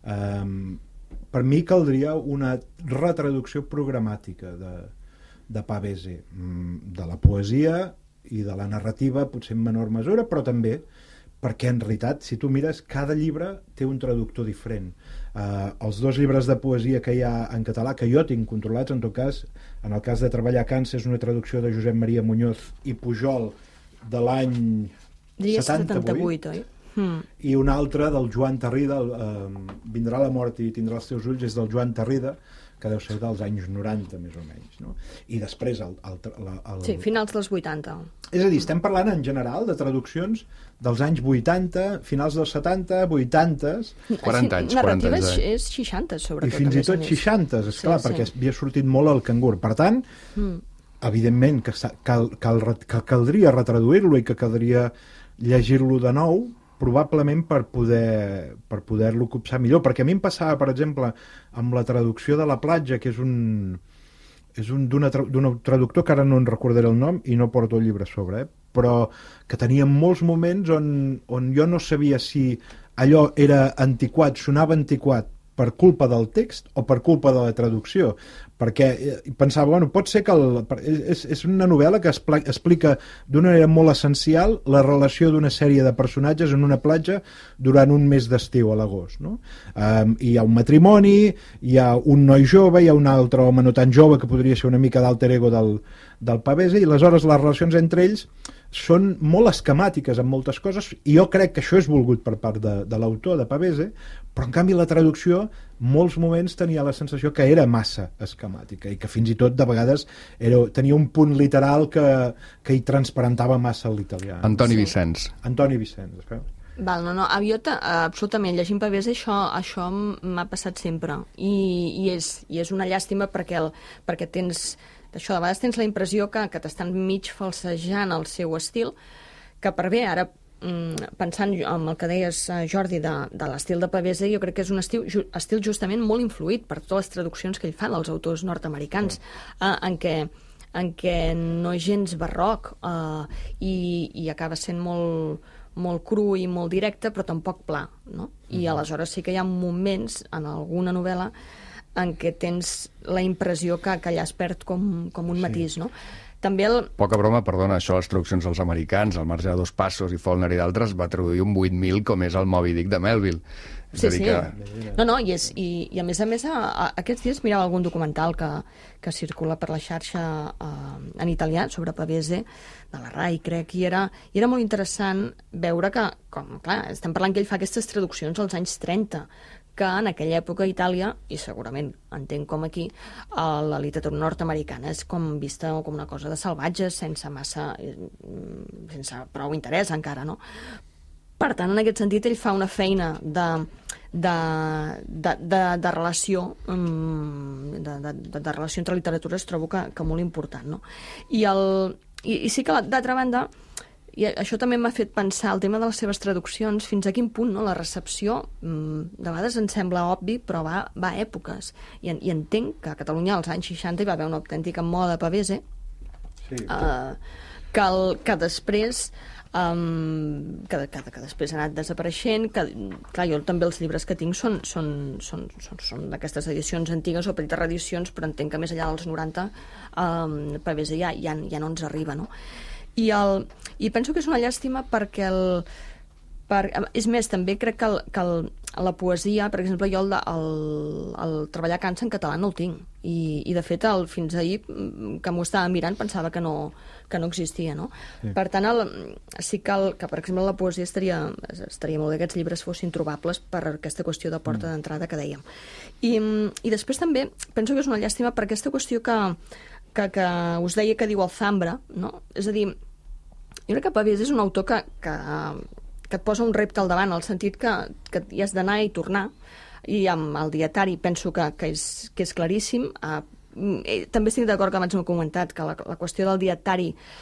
Per mi caldria una retraducció programàtica de Pavese, de la poesia i de la narrativa, potser en menor mesura, però també perquè en realitat, si tu mires, cada llibre té un traductor diferent. Els 2 llibres de poesia que hi ha en català, que jo tinc controlats, en tot cas, en el cas de Treballar cansa, és una traducció de Josep Maria Muñoz i Pujol de l'any 78, oi? I una altra del Joan Tarrida, Vindrà la mort i tindrà els teus ulls, és del Joan Tarrida, que deu ser dels anys 90, més o menys, no? I després Sí, finals dels 80. És a dir, estem parlant en general de traduccions dels anys 80, finals dels 70, 80s... 40 anys. Narrativa és 60, sobretot. I fins i tot 60, esclar, perquè havia sortit molt el cangur. Per tant, evidentment que caldria retraduir-lo i que caldria llegir-lo de nou, probablement per poder-lo copsar millor, perquè a mi em passava, per exemple, amb la traducció de La platja, que és d'un traductor que ara no en recordaré el nom i no porto el llibre a sobre, però que tenia molts moments on jo no sabia si allò era antiquat, sonava antiquat per culpa del text o per culpa de la traducció, perquè pensava, bueno, pot ser que és una novel·la que explica d'una manera molt essencial la relació d'una sèrie de personatges en una platja durant un mes d'estiu a l'agost, no? Hi ha un matrimoni, hi ha un noi jove, hi ha un altre home no tan jove que podria ser una mica d'alter ego del Pavese, i aleshores les relacions entre ells són molt esquemàtiques en moltes coses, i jo crec que això és volgut per part de l'autor, de Pavese, però en canvi la traducció molts moments tenia la sensació que era massa esquemàtica i que fins i tot de vegades tenia un punt literal que hi transparentava massa l'italià. Antoni Vicenç. Antoni Vicenç, espera. Val, no, absolutament, llegint Pavese això m'ha passat sempre i és una llàstima perquè tens això, de vegades tens la impressió que t'estan mig falsejant el seu estil, que per bé, ara pensant en el que deies, Jordi, de l'estil de Pavese, jo crec que és un estil justament molt influït per totes les traduccions que ell fa dels autors nord-americans, en què no és gens barroc i acaba sent molt cru i molt directe, però tampoc pla, no? I aleshores sí que hi ha moments en alguna novel·la en què tens la impressió que allà es perd com un matís, no? També Poca broma, perdona, això les traduccions dels americans, al marge de Dos passos i Faulkner i d'altres, va traduir un 8.000 com és el Moby Dick de Melville. Sí. No, i a més, aquests dies mirava algun documental que circula per la xarxa en italià sobre Pavese, de la RAI, crec, i era molt interessant veure que, clar, estem parlant que ell fa aquestes traduccions als anys 30, que en aquella època a Itàlia, i segurament entenc com aquí, la literatura nord-americana és com vista com una cosa de salvatges, sense prou interès encara, no? Per tant, en aquest sentit, ell fa una feina de relació de relació entre literatures, trobo que molt important, no? I sí que, d'altra banda, i això també m'ha fet pensar el tema de les seves traduccions, fins a quin punt, no? La recepció de vegades ens sembla obvi, però va a èpoques, i entenc que a Catalunya als anys 60 hi va haver una autèntica moda de Pavese, que després que després ha anat desapareixent, que, clar, jo també els llibres que tinc són d'aquestes edicions antigues o petites reedicions, però entenc que més enllà dels 90 Pavese ja no ens arriba, no? I penso que és una llàstima perquè és més, també crec que la poesia, per exemple, jo el Treballar cansa en català no el tinc, i de fet fins ahir que m'ho estava mirant pensava que no existia, no? Sí. Per tant, sí que per exemple la poesia estaria molt bé que aquests llibres fossin trobables per aquesta qüestió de porta d'entrada que dèiem. I després també penso que és una llàstima per aquesta qüestió que us deia que diu el Zambra, no? És a dir, jo crec que Pavese és un autor que et posa un repte al davant, al sentit que hi has d'anar i tornar, i amb el dietari penso que és claríssim. També estic d'acord que abans m'ho he comentat, que la qüestió del dietari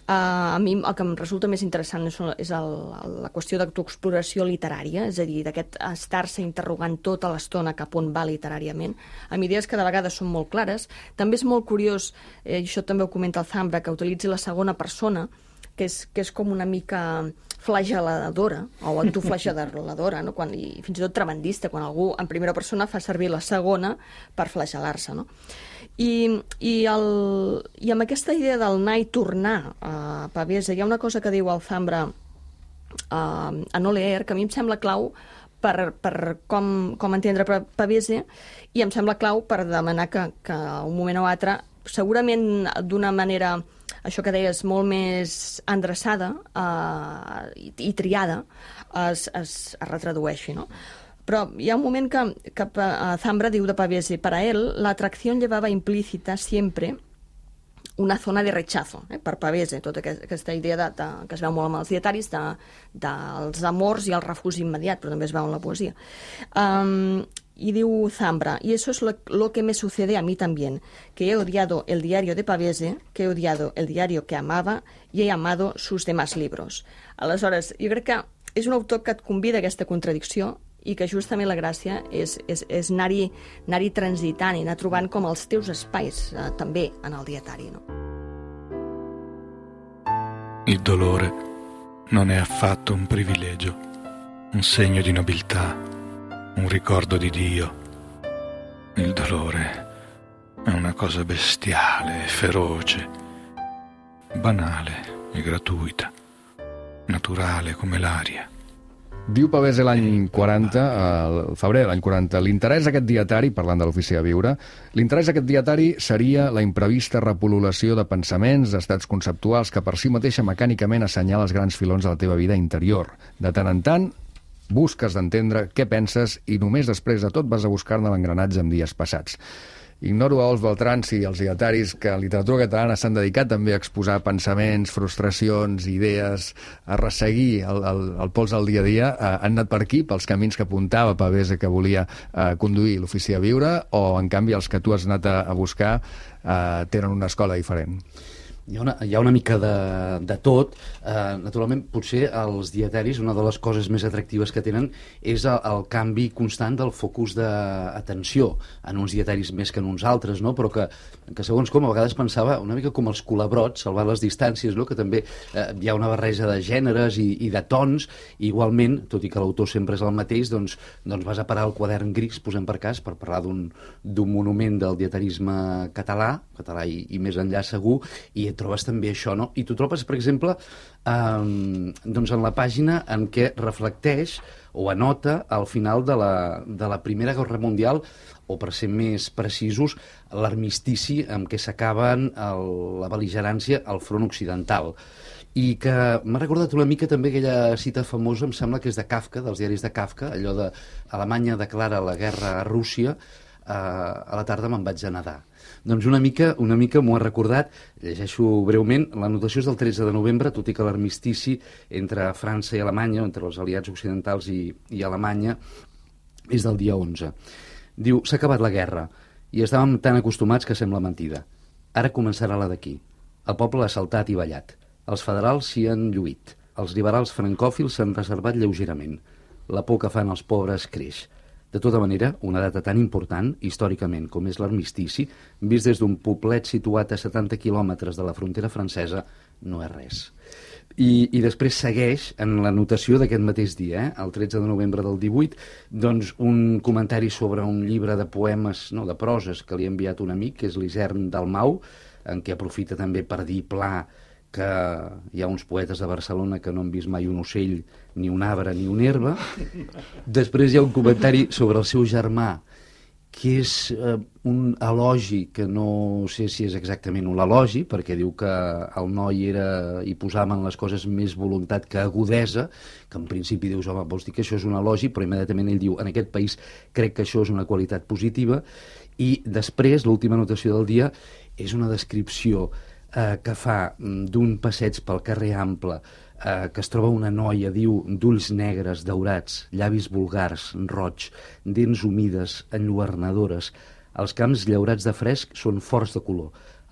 A mi el que em resulta més interessant és la qüestió d'autoexploració literària, és a dir, d'aquest estar-se interrogant tota l'estona cap on va literàriament, amb idees que de vegades són molt clares. També és molt curiós, i això també ho comenta el Zambra, que utilitzi la segona persona, que és com una mica flageladora, o autoflageladora, no? I fins i tot tremendista, quan algú en primera persona fa servir la segona per flagelar-se, no? I amb aquesta idea del anar i tornar a Pavese, hi ha una cosa que diu el Zambra a No leer, que a mi em sembla clau per com entendre Pavese, i em sembla clau per demanar que un moment o altre, segurament d'una manera, això que deies, molt més endreçada i triada, es retradueixi, no? Però hi ha un moment que Zambra diu de Pavese: para él la atracción llevaba implícita siempre una zona de rechazo, per Pavese, tota aquesta idea que es veu molt amb els dietaris dels amors i el refugi immediat, però també es veu en la poesia. Y diu Zambra: y eso es lo que me sucede a mí también, que he odiado el diario de Pavese, que he odiado el diario que amaba y he amado sus demás libros. Aleshores, jo crec que és un autor que et convida a aquesta contradicció i que justament la gràcia és anar-hi transitant i anar trobant com els teus espais també en el dietari, no? Il dolore non è affatto un privilegio, un segno di nobiltà, un ricordo di Dio. Il dolore è una cosa bestiale e feroce, banale e gratuita, naturale come l'aria. Diu Pavese l'any 40, al febrer de l'any 40, l'interès d'aquest dietari, parlant de l'ofici de viure, l'interès d'aquest dietari seria la imprevista repol·lulació de pensaments, d'estats conceptuals que per si mateixa mecànicament assenyala els grans filons de la teva vida interior. De tant en tant, busques d'entendre què penses i només després de tot vas a buscar-ne l'engranatge en dies passats. Ignoro a Ols Beltrán si els dietaris que en literatura catalana s'han dedicat també a exposar pensaments, frustracions, idees, a resseguir el pols del dia a dia, han anat per aquí, pels camins que apuntava Pavese que volia conduir l'ofici de viure, o en canvi els que tu has anat a buscar tenen una escola diferent? Hi ha una mica de tot. Naturalment, potser els dietaris, una de les coses més atractives que tenen és el canvi constant del focus d'atenció en uns dietaris més que en uns altres, no? Però que segons com, a vegades pensava una mica com els culebrots, salvar les distàncies, no? Que també hi ha una barreja de gèneres i de tons, i igualment, tot i que l'autor sempre és el mateix, doncs vas a parar al quadern gris, posem per cas, per parlar d'un monument del dietarisme català i més enllà segur, i trobes també això, no? I tu trobes, per exemple, doncs en la pàgina en què reflecteix o anota al final de la Primera Guerra Mundial, o per ser més precisos, l'armistici amb què s'acaben la bel·ligerància al front occidental. I que m'ha recordat una mica també aquella cita famosa, em sembla que és de Kafka, dels diaris de Kafka, allò de Alemanya declara la guerra a Rússia, a la tarda me'n vaig a nedar. Doncs una mica m'ho ha recordat. Llegeixo breument. La notació és del 13 de novembre, tot i que l'armistici entre França i Alemanya, entre els aliats occidentals i Alemanya, és del dia 11. Diu: s'ha acabat la guerra i estàvem tan acostumats que sembla mentida. Ara començarà la d'aquí. El poble ha saltat i ballat. Els federals s'hi han lluït. Els liberals francòfils s'han reservat lleugerament. La por que fan els pobres creix. De tota manera, una data tan important, històricament, com és l'armistici, vist des d'un poblet situat a 70 quilòmetres de la frontera francesa, no és res. I després segueix, en la notació d'aquest mateix dia, el 13 de novembre del 18, doncs un comentari sobre un llibre de poemes, no, de proses, que li ha enviat un amic, que és l'Isern Dalmau, en què aprofita també per dir pla que hi ha uns poetes de Barcelona que no han vist mai un ocell, ni un arbre, ni una herba. Després hi ha un comentari sobre el seu germà, que és un elogi, que no sé si és exactament un elogi, perquè diu que el noi hi posaven les coses més voluntat que agudesa, que en principi dius, home, vols dir que això és un elogi, però immediatament ell diu, en aquest país crec que això és una qualitat positiva. I després, l'última anotació del dia, és una descripció que fa d'un passeig pel carrer Ample, que es troba una noia, diu, d'ulls negres, daurats, llavis vulgars, roig, dents humides, enlluernadores. Els camps llaurats de fresc són forts de color.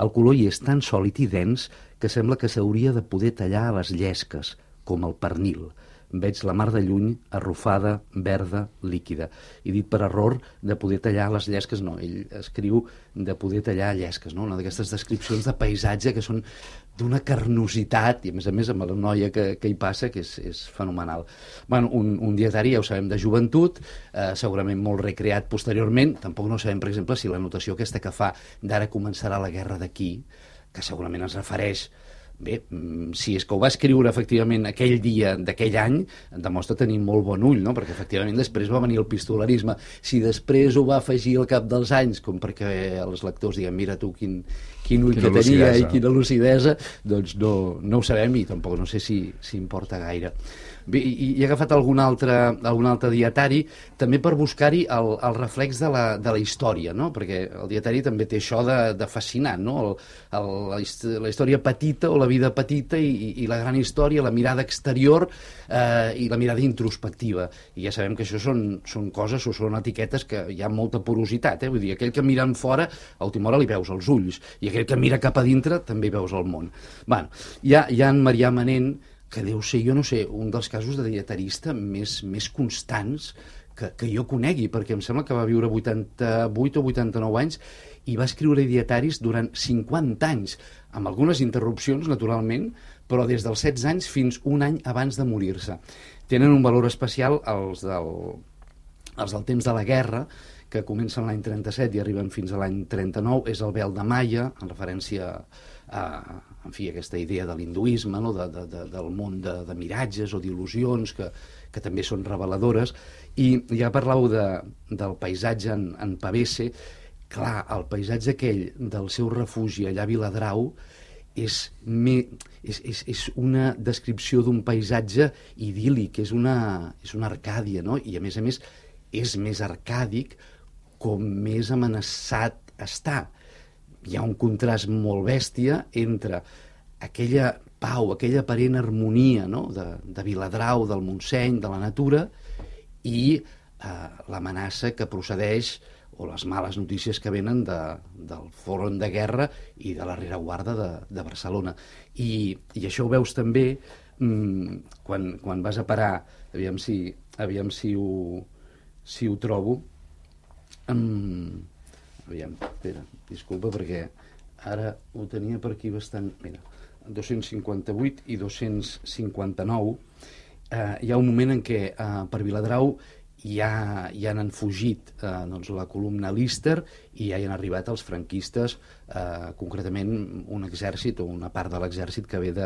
El color hi és tan sòlid i dens que sembla que s'hauria de poder tallar a les llesques, com el pernil. Veig la mar de lluny, arrufada, verda, líquida. I dit per error de poder tallar les llesques, no, ell escriu de poder tallar llesques, no? Una d'aquestes descripcions de paisatge que són d'una carnositat, i a més amb la noia que hi passa, que és fenomenal. Bueno, un dietari, ja ho sabem, de joventut, segurament molt recreat posteriorment, tampoc no sabem, per exemple, si la notació aquesta que fa d'ara començarà la guerra d'aquí, que segurament es refereix. Bé, si és que ho va escriure efectivament aquell dia d'aquell any, demostra tenir molt bon ull, no? Perquè efectivament després va venir el pistolarisme. Si després ho va afegir al cap dels anys, com perquè els lectors diguen mira tu quin ull que tenia i quina lucidesa, doncs no ho sabem i tampoc no sé si importa gaire. Bé, i he agafat algun altre dietari també per buscar-hi el reflex de la història, no? Perquè el dietari també té això de fascinant, no? La història petita o la vida petita i la gran història, la mirada exterior i la mirada introspectiva. I ja sabem que això són coses o són etiquetes que hi ha molta porositat, vull dir, aquell que mira en fora a última hora li veus els ulls i aquell que mira cap a dintre també hi veus el món. Bueno, hi ha en Marià Manent, que deu ser, jo no sé, un dels casos de dietarista més constants que jo conegui, perquè em sembla que va viure 88 o 89 anys i va escriure dietaris durant 50 anys, amb algunes interrupcions, naturalment, però des dels 16 anys fins un any abans de morir-se. Tenen un valor especial els del temps de la guerra, que comencen l'any 37 i arriben fins a l'any 39, és el vel de Maia, en referència a aquesta idea de l'hinduisme, no? Del món de miratges o d'il·lusions que també són reveladores. I ja parlàveu del paisatge en Pavese. Clar, el paisatge aquell del seu refugi allà a Viladrau és una descripció d'un paisatge idíl·lic, és una Arcàdia, no? I a més és més arcàdic com més amenaçat està. Hi ha un contrast molt bèstia entre aquella pau, aquella aparent harmonia, no? de Viladrau, del Montseny, de la natura, i l'amenaça que procedeix, o les males notícies que venen del front de guerra i de la rereguarda de Barcelona. I això ho veus també quan vas a parar, aviam si ho trobo. Aviam, espera, disculpa, perquè ara ho tenia per aquí bastant... Mira, 258 i 259. Hi ha un moment en què per Viladrau ja han fugit la columna Lister i ja hi han arribat els franquistes, concretament un exèrcit o una part de l'exèrcit que ve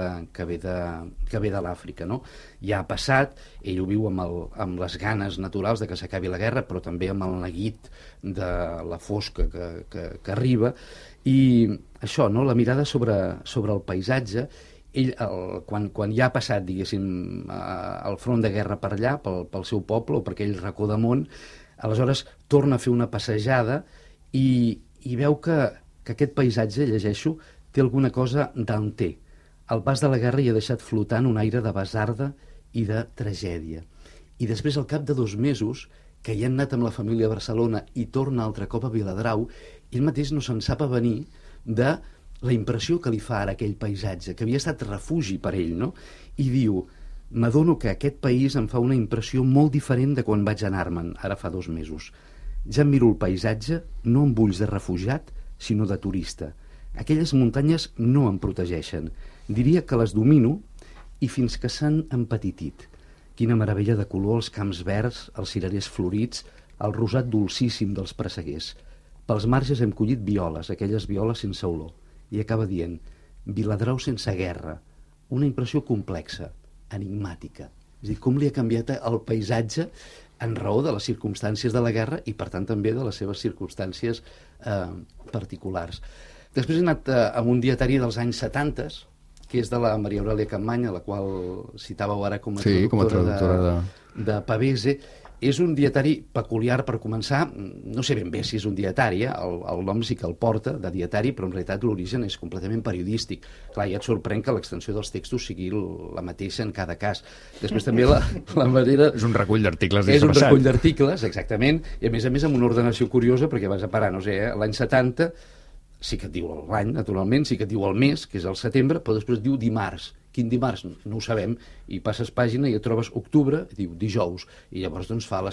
de l'Àfrica, no? Ja ha passat, ell ho viu amb les ganes naturals de que s'acabi la guerra, però també amb el neguit de la fosca que arriba, i això, no? La mirada sobre el paisatge. Ell, quan ja ha passat, diguéssim, el front de guerra per allà, pel seu poble o per aquell racó de món, aleshores torna a fer una passejada i veu que aquest paisatge, llegeixo, té alguna cosa d'anter. El pas de la guerra hi ha deixat flotant un aire de basarda i de tragèdia. I després, al cap de 2 mesos, que hi han anat amb la família a Barcelona i torna altre cop a Viladrau, ell mateix no se'n sap avenir de la impressió que li fa ara aquell paisatge, que havia estat refugi per ell, no? I diu, m'adono que aquest país em fa una impressió molt diferent de quan vaig anar-me'n, ara fa 2 mesos. Ja em miro el paisatge, no amb ulls de refugiat, sinó de turista. Aquelles muntanyes no em protegeixen. Diria que les domino i fins que s'han empetitit. Quina meravella de color els camps verds, els cirerers florits, el rosat dolcíssim dels presseguers. Pels marges hem collit violes, aquelles violes sense olor. I acaba dient, Viladrau sense guerra, una impressió complexa, enigmàtica. És a dir, com li ha canviat el paisatge en raó de les circumstàncies de la guerra i, per tant, també de les seves circumstàncies particulars. Després he anat amb un dietari dels anys 70, que és de la Maria Aurèlia Campmany, a la qual citàveu ara com a traductora de Pavese. És un dietari peculiar per començar, no sé ben bé si és un dietari, el nom sí que el porta de dietari, però en realitat l'origen és completament periodístic. Clar, ja et sorprèn que l'extensió dels textos sigui la mateixa en cada cas. Després també la manera... És un recull d'articles dispersat. És un recull d'articles, exactament, i a més amb una ordenació curiosa, perquè vas a parar, no sé, l'any 70, sí que et diu l'any, naturalment, sí que et diu el mes, que és el setembre, però després et diu dimarts. Quin dimarts? No ho sabem. I passes pàgina i et trobes octubre, i diu dijous. I llavors doncs fa la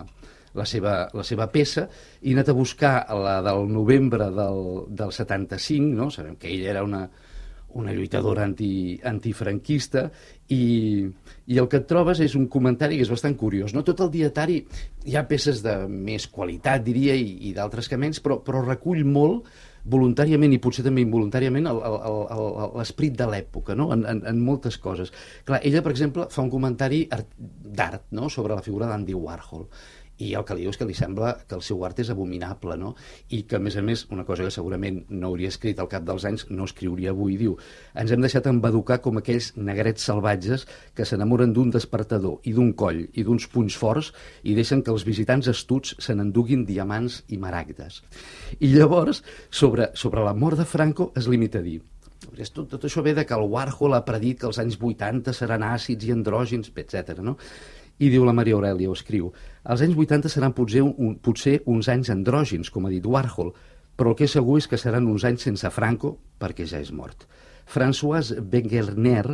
seva peça, i he anat a buscar la del novembre del 75, no? Sabem que ella era una lluitadora antifranquista, i el que et trobes és un comentari que és bastant curiós. No? Tot el dietari hi ha peces de més qualitat, diria, i d'altres que menys, però recull molt voluntàriament i potser també involuntàriament l'esperit de l'època, no? En moltes coses. Clar, ella, per exemple, fa un comentari d'art, no? Sobre la figura d'Andy Warhol, i el que li diu és que li sembla que el seu art és abominable, no? I que, a més, una cosa que segurament no hauria escrit al cap dels anys, no escriuria avui, diu: ens hem deixat embaducar com aquells negrets salvatges que s'enamoren d'un despertador i d'un coll i d'uns punys forts i deixen que els visitants astuts se n'enduguin diamants i maragdes. I llavors, sobre la mort de Franco, es limita a dir: tot això ve de que el Warhol ha predit que els anys 80 seran àcids i andrògens, etc. No? I diu la Maria Aurèlia, ho escriu: els anys 80 seran potser uns anys andrògens, com ha dit Warhol, però el que és segur és que seran uns anys sense Franco, perquè ja és mort. François Wegener,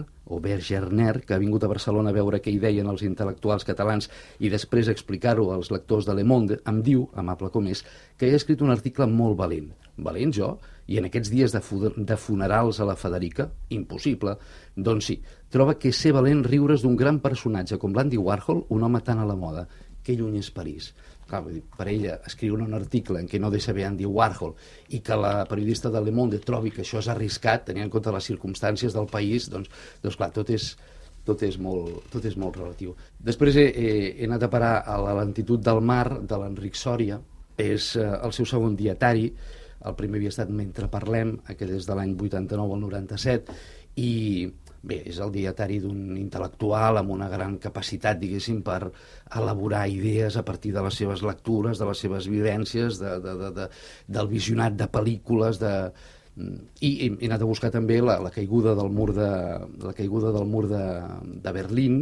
que ha vingut a Barcelona a veure què hi deien els intel·lectuals catalans i després explicar-ho als lectors de Le Monde, em diu, amable com és, que he escrit un article molt valent. Valent jo? I en aquests dies de funerals a la Federica? Impossible. Doncs sí, troba que és ser valent riure's d'un gran personatge com l'Andy Warhol, un home tan a la moda. Que lluny és París. Clar, per ella escriure un article en què no deixa bé Andy Warhol i que la periodista de Le Monde trobi que això és arriscat, tenint en compte les circumstàncies del país, doncs clar, tot és molt relatiu. Després he anat a parar a la lentitud del mar, de l'Enric Sòria. És el seu segon dietari. El primer havia estat Mentre parlem, aquest és de l'any 89 al 97, i bé, és el dietari d'un intel·lectual amb una gran capacitat, diguéssim, per elaborar idees a partir de les seves lectures, de les seves vivències, del visionat de pel·lícules, i he anat a buscar també la caiguda del mur de Berlín,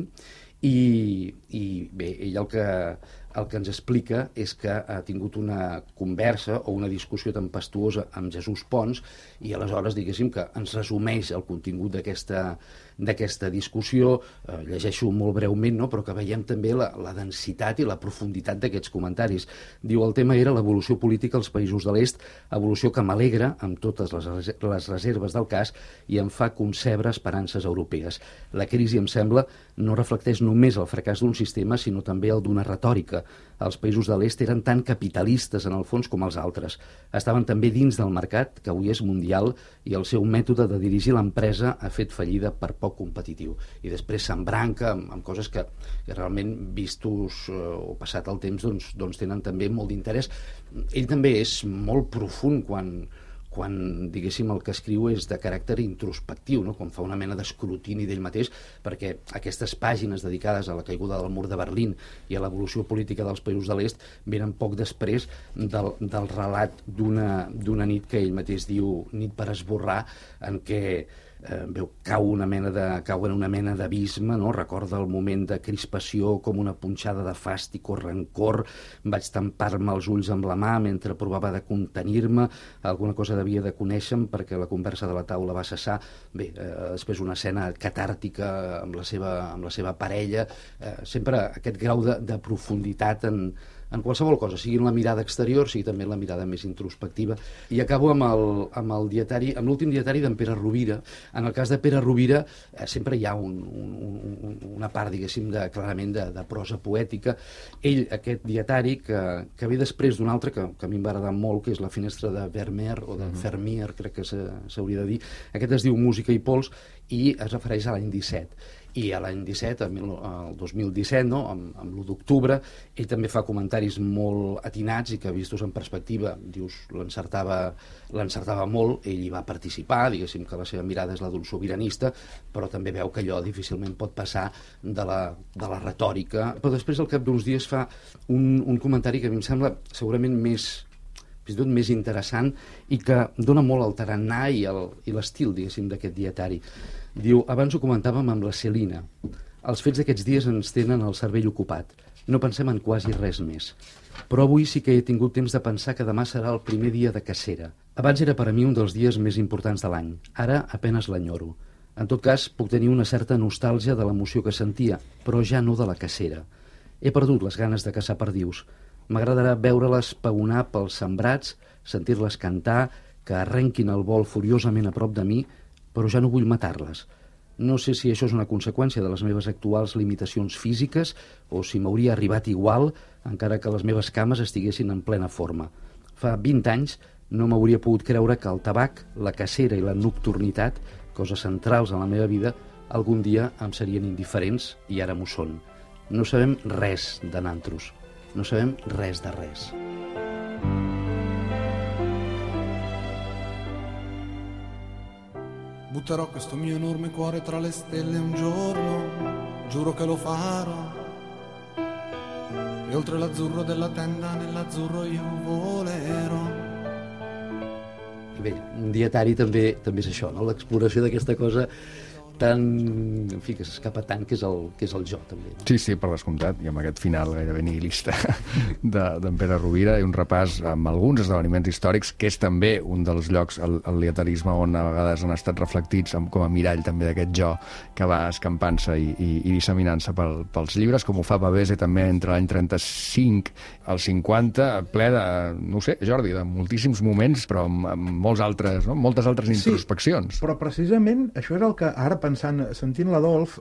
i bé, ell el que ens explica és que ha tingut una conversa o una discussió tempestuosa amb Jesús Pons, i aleshores, diguéssim, que ens resumeix el contingut d'aquesta discussió. Llegeixo molt breument, no? Però que veiem també la densitat i la profunditat d'aquests comentaris. Diu: el tema era l'evolució política als països de l'est, evolució que m'alegra, amb totes les reserves del cas, i em fa concebre esperances europees. La crisi, em sembla, no reflecteix només el fracàs d'un sistema, sinó també el d'una retòrica. Els països de l'est eren tan capitalistes en el fons com els altres. Estaven també dins del mercat, que avui és mundial, i el seu mètode de dirigir l'empresa ha fet fallida per poc competitiu. I després s'embranca amb coses que realment, vistos o passat el temps, doncs tenen també molt d'interès. Ell també és molt profund quan, diguéssim, el que escriu és de caràcter introspectiu, no? Quan fa una mena d'escrutini d'ell mateix, perquè aquestes pàgines dedicades a la caiguda del mur de Berlín i a l'evolució política dels països de l'est venen poc després del relat d'una nit que ell mateix diu Nit per esborrar, en què cau en una mena d'abisme, no? Recorda el moment de crispació com una punxada de fàstic o rancor. Vaig tampar-me els ulls amb la mà mentre provava de contenir-me. Alguna cosa devia de conèixer-me perquè la conversa de la taula va cessar. Bé, després una escena catàrtica amb la seva parella. Sempre aquest grau de profunditat en qualsevol cosa, sigui en la mirada exterior, sigui també en la mirada més introspectiva. I acabo amb l'últim dietari d'en Pere Rovira. En el cas de Pere Rovira sempre hi ha una part, diguéssim, clarament de prosa poètica. Ell, aquest dietari, que ve després d'un altre que a mi em va agradar molt, que és La finestra de Vermeer, o de Vermeer, crec que s'hauria de dir. Aquest es diu Música i pols, i es refereix a l'any 17. I a l'any 17, el 2017, no? amb l'1 d'octubre, ell també fa comentaris molt atinats i que, vistos en perspectiva, dius, l'encertava molt. Ell hi va participar, diguéssim que la seva mirada és la d'un sobiranista, però també veu que allò difícilment pot passar de la retòrica. Però després, al cap d'uns dies, fa un comentari que a mi em sembla segurament fins i tot més interessant i que dona molt el tarannà i l'estil, diguéssim, d'aquest dietari. Diu: abans ho comentàvem amb la Celina. Els fets d'aquests dies ens tenen el cervell ocupat. no pensem en quasi res més. Però avui sí que he tingut temps de pensar que demà serà el primer dia de cacera. Abans era per a mi un dels dies més importants de l'any. Ara apenes l'enyoro. En tot cas, puc tenir una certa nostàlgia de l'emoció que sentia, però ja no de la cacera. He perdut les ganes de caçar perdius. M'agradarà veure-les paonar pels sembrats, sentir-les cantar, que arrenquin el vol furiosament a prop de mi, però ja no vull matar-les. No sé si això és una conseqüència de les meves actuals limitacions físiques o si m'hauria arribat igual encara que les meves cames estiguessin en plena forma. Fa 20 anys no m'hauria pogut creure que el tabac, la cacera i la nocturnitat, coses centrals en la meva vida, algun dia em serien indiferents i ara m'ho són. No sabem res de nantros, no sabem res de res. Butterò questo mio enorme cuore tra le stelle un giorno, giuro che lo farò. E oltre l'azzurro della tenda, nell'azzurro io volerò. Bé, un dietari també és això, no? L'exploració d'aquesta cosa tan, en fi, que s'escapa tant, que és el jo, també. No? Sí, per descomptat, i amb aquest final gairebé nihilista d'en Pere Rovira, i un repàs amb alguns esdeveniments històrics, que és també un dels llocs, el lietarisme, on a vegades han estat reflectits com a mirall també d'aquest jo que va escampant-se i disseminant-se pels llibres, com ho fa Pavese també entre l'any 35 al 50, ple de, no sé, Jordi, de moltíssims moments, però amb moltes altres introspeccions. Sí, però precisament això és el que ara sentint l'Adolf,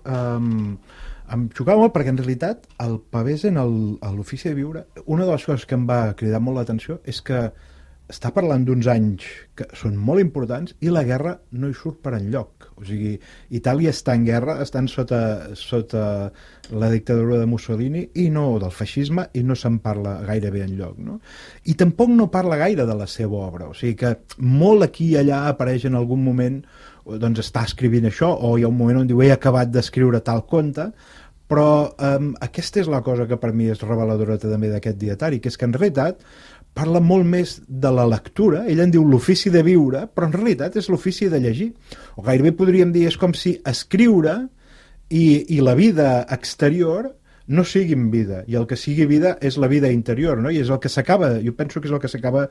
em xocava molt, perquè en realitat el Pavese a l'Ofici de viure, una de les coses que em va cridar molt l'atenció és que està parlant d'uns anys que són molt importants i la guerra no hi surt per enlloc. O sigui, Itàlia està en guerra, estan sota la dictadura de Mussolini i no del feixisme, i no se'n parla gairebé enlloc, no? I tampoc no parla gaire de la seva obra, o sigui que molt aquí i allà apareix en algun moment, doncs està escrivint això, o hi ha un moment on diu he acabat d'escriure tal conte, però aquesta és la cosa que per mi és reveladora també d'aquest dietari, que és que en realitat parla molt més de la lectura. Ell en diu l'ofici de viure, però en realitat és l'ofici de llegir, o gairebé podríem dir és com si escriure i la vida exterior no siguin vida, i el que sigui vida és la vida interior, no? I és el que s'acaba, jo penso que és el que s'acaba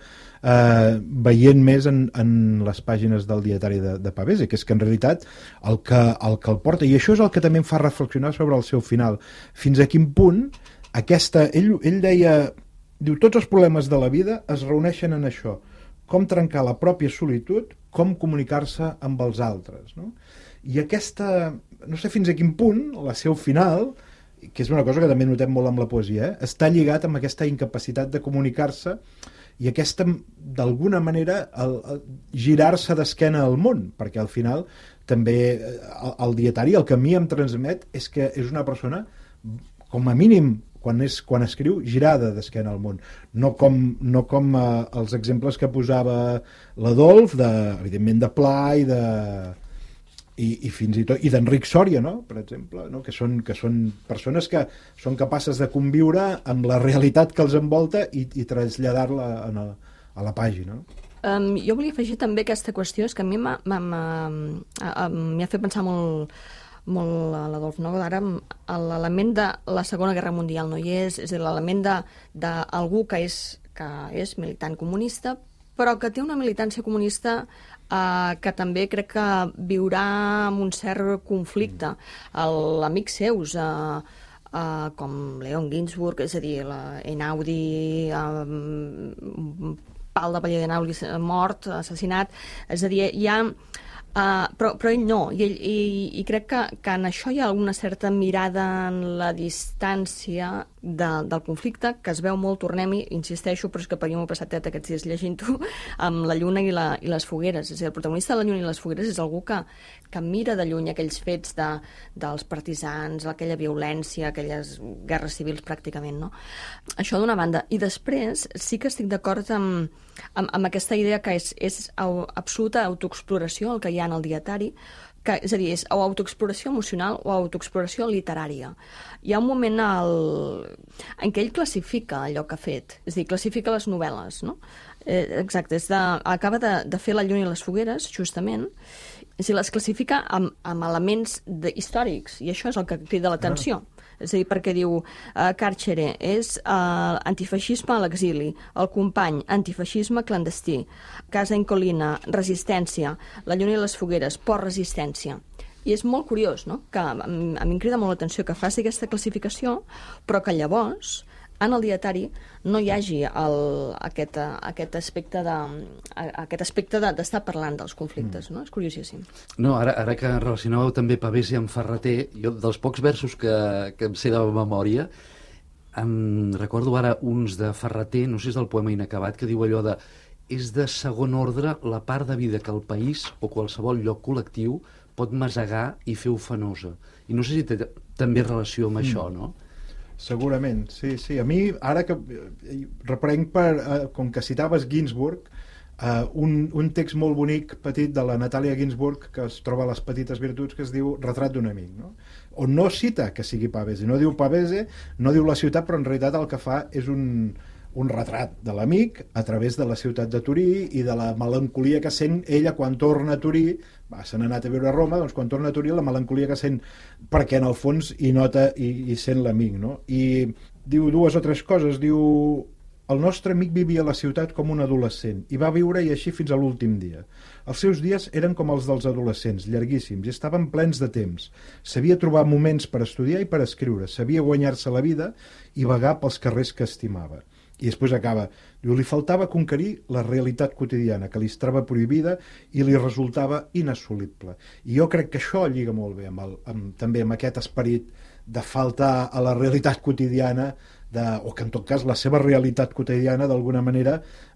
veient més en les pàgines del dietari de Pavese, que és que en realitat el que el porta, i això és el que també em fa reflexionar sobre el seu final, fins a quin punt ell deia, diu, tots els problemes de la vida es reuneixen en això, com trencar la pròpia solitud, com comunicar-se amb els altres, no? I aquesta, no sé fins a quin punt, el seu final, que és una cosa que també notem molt amb la poesia, està lligat amb aquesta incapacitat de comunicar-se i aquesta, d'alguna manera, girar-se d'esquena al món, perquè al final també el dietari, el que a mi em transmet és que és una persona, com a mínim, quan escriu, girada d'esquena al món. No com els exemples que posava l'Adolf, evidentment de Pla i fins i tot d'Enric Sòria, no? Per exemple, no? que són persones que són capaces de conviure amb la realitat que els envolta i traslladar-la a la pàgina. Jo volia afegir també aquesta qüestió, és que a mi m'ha fet pensar molt l'Adolf Novo d'ara, l'element de la Segona Guerra Mundial, no hi és a dir, l'element d'algú que és militant comunista, però que té una militància comunista que també crec que viurà amb un cert conflicte. Amics seus, com Leon Ginsburg, és a dir, Einaudi, Pal de Paller d'Einaudi mort, assassinat, és a dir, hi ha... Però ell no, i crec que en això hi ha alguna certa mirada en la distància del conflicte, que es veu molt, tornem-hi, insisteixo, però és que per mi m'ho he passat aquests dies llegint-ho, amb la lluna i les fogueres. És a dir, el protagonista de la lluna i les fogueres és algú que mira de lluny aquells fets dels partisans, aquella violència, aquelles guerres civils pràcticament, no? Això d'una banda. I després sí que estic d'acord amb aquesta idea que és absoluta autoexploració el que hi ha en el dietari, és a dir, és o autoexploració emocional o autoexploració literària. Hi ha un moment en què ell classifica allò que ha fet, és a dir, classifica les novel·les, no? Exacte, acaba de fer La lluna i les fogueres, justament, és a dir, les classifica amb elements històrics, i això és el que crida l'atenció. És És a dir, perquè diu Carcere és antifeixisme a l'exili, el company, antifeixisme clandestí, Casa Incolina, resistència, La lluna i les fogueres, resistència. I és molt curiós, no?, que a mi em crida molt l'atenció que faci aquesta classificació, però que llavors en el dietari no hi hagi aquest aspecte d'estar parlant dels conflictes, no? És curiosíssim. No, ara que relacionàveu també Pavese amb Ferrater, jo dels pocs versos que em sé de memòria, em recordo ara uns de Ferrater, no sé si és del poema Inacabat, que diu allò de és de segon ordre la part de vida que el país o qualsevol lloc col·lectiu pot masegar i fer ofenosa. I no sé si té també relació amb això, no? Segurament, sí. A mi, ara que reprenc com que citaves Ginsburg, un text molt bonic, petit, de la Natàlia Ginsburg, que es troba a Les petites virtuts, que es diu Retrat d'un amic, no? On no cita que sigui Pavese, no diu Pavese, no diu la ciutat, però en realitat el que fa és un retrat de l'amic a través de la ciutat de Turí i de la melancolia que sent ella quan torna a Turí. Se n'ha anat a viure a Roma, doncs quan torna a Turí la melancolia que sent, perquè en el fons hi nota i sent l'amic, no? I diu dues o tres coses, diu el nostre amic vivia a la ciutat com un adolescent i va viure-hi així fins a l'últim dia. Els seus dies eren com els dels adolescents, llarguíssims, i estaven plens de temps. Sabia trobar moments per estudiar i per escriure, sabia guanyar-se la vida i vagar pels carrers que estimava. I després acaba, diu, li faltava conquerir la realitat quotidiana, que li estava prohibida i li resultava inassolible. I jo crec que això lliga molt bé també amb aquest esperit de faltar a la realitat quotidiana, o que en tot cas la seva realitat quotidiana d'alguna manera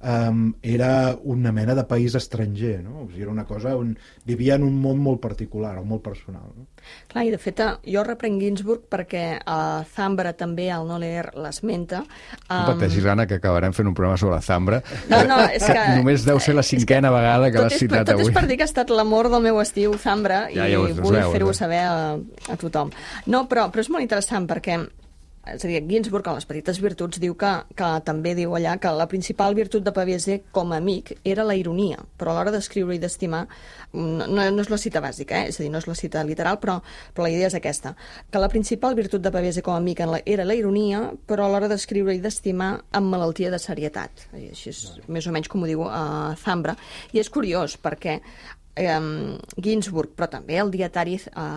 era una mena de país estranger, no? O sigui, era una cosa on vivia en un món molt particular o molt personal, no? Clar, i de fet jo reprenc Ginsburg perquè Zambra també al No leer l'esmenta. No pateixis, Anna, que acabarem fent un programa sobre Zambra. No, és que només deu ser la cinquena vegada que l'has citat avui. Tot és per dir que ha estat l'amor del meu estiu, Zambra, i vull fer-ho saber a tothom. No, però és molt interessant perquè és a dir, Ginsburg, en Les petites virtuts, diu que també diu allà que la principal virtut de Pavese com a amic era la ironia, però a l'hora d'escriure i d'estimar no és la cita bàsica, és a dir, no és la cita literal, però la idea és aquesta, que la principal virtut de Pavese com a amic era la ironia, però a l'hora d'escriure i d'estimar amb malaltia de serietat. Així és més o menys com ho diu Zambra, i és curiós perquè Ginsburg, però també el dietari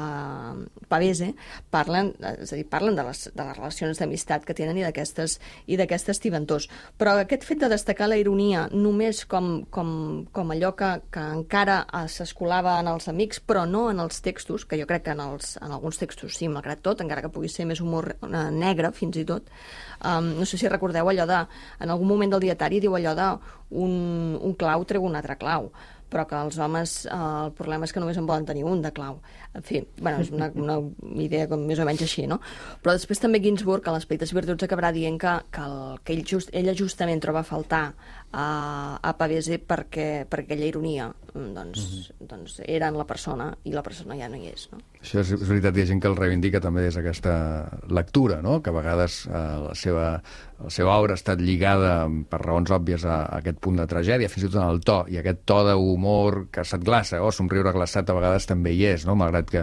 Pavese parlen de les relacions d'amistat que tenen i d'aquestes tibantors. Però aquest fet de destacar la ironia només com allò que encara s'escolava en els amics, però no en els textos, que jo crec que en alguns textos sí, malgrat tot, encara que pugui ser més humor negre, fins i tot. No sé si recordeu allò en algun moment del dietari diu allò de un clau treu un altre clau, però que els homes, el problema és que només en volen tenir un de clau. En fi, bueno, és una idea com més o menys així, no? Però després també Ginsburg, a Les petites virtuts, acabarà dient que ella justament troba a faltar a Pavese perquè aquella ironia doncs era en la persona i la persona ja no hi és, no? Això és veritat, hi ha gent que el reivindica també des d'aquesta lectura, no? Que a vegades la seva obra ha estat lligada per raons òbvies a aquest punt de tragèdia, fins i tot en el to, i aquest to d'humor que se't glaça, somriure glaçat a vegades també hi és, no? Malgrat que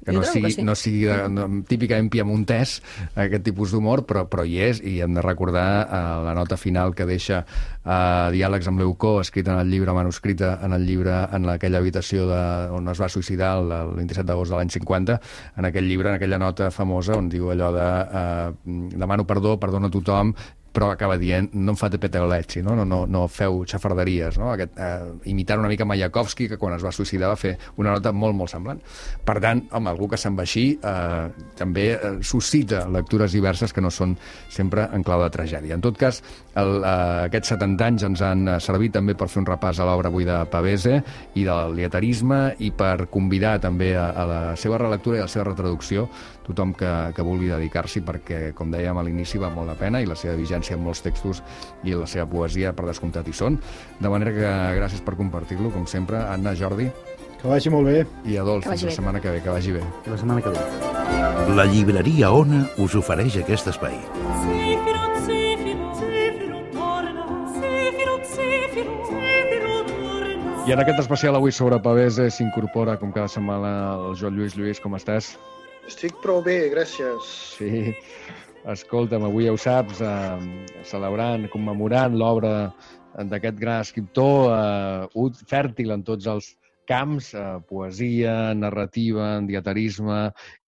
no sigui típicament piamontès aquest tipus d'humor, però hi és, i hem de recordar la nota final que deixa Diàlegs amb Leucó, escrita en el llibre, manuscrita en el llibre, en aquella habitació on es va suïcidar el 27 d'agost de l'any 50, en aquell llibre, en aquella nota famosa on diu allò de demano perdó, perdono a tothom, però acaba dient, no em fate pettegolezzi, no feu xafarderies, no? Imitant una mica Mayakovsky, que quan es va suïcidar va fer una nota molt, molt semblant. Per tant, home, algú que se'n va així també suscita lectures diverses que no són sempre en clau de tragèdia. En tot cas, aquests 70 anys ens han servit també per fer un repàs a l'obra avui de Pavese i del dietarisme, i per convidar també a la seva relectura i a la seva retraducció tothom que vulgui dedicar-s'hi, perquè, com dèiem a l'inici, val molt la pena, i la seva vigència en molts textos i la seva poesia, per descomptat, hi són. De manera que gràcies per compartir-lo, com sempre. Anna, Jordi. Que vagi molt bé. I Adolf, fins la setmana que ve. Que vagi bé. La setmana que ve. La llibreria Ona us ofereix aquest espai. I en aquest especial avui sobre Pavese s'incorpora, com cada setmana, el Joan Lluís. Lluís, com estàs? Estic prou bé, gràcies. Sí, escolta'm, avui ja ho saps, celebrant, commemorant l'obra d'aquest gran escriptor, fèrtil en tots els camps, poesia, narrativa, dieterisme,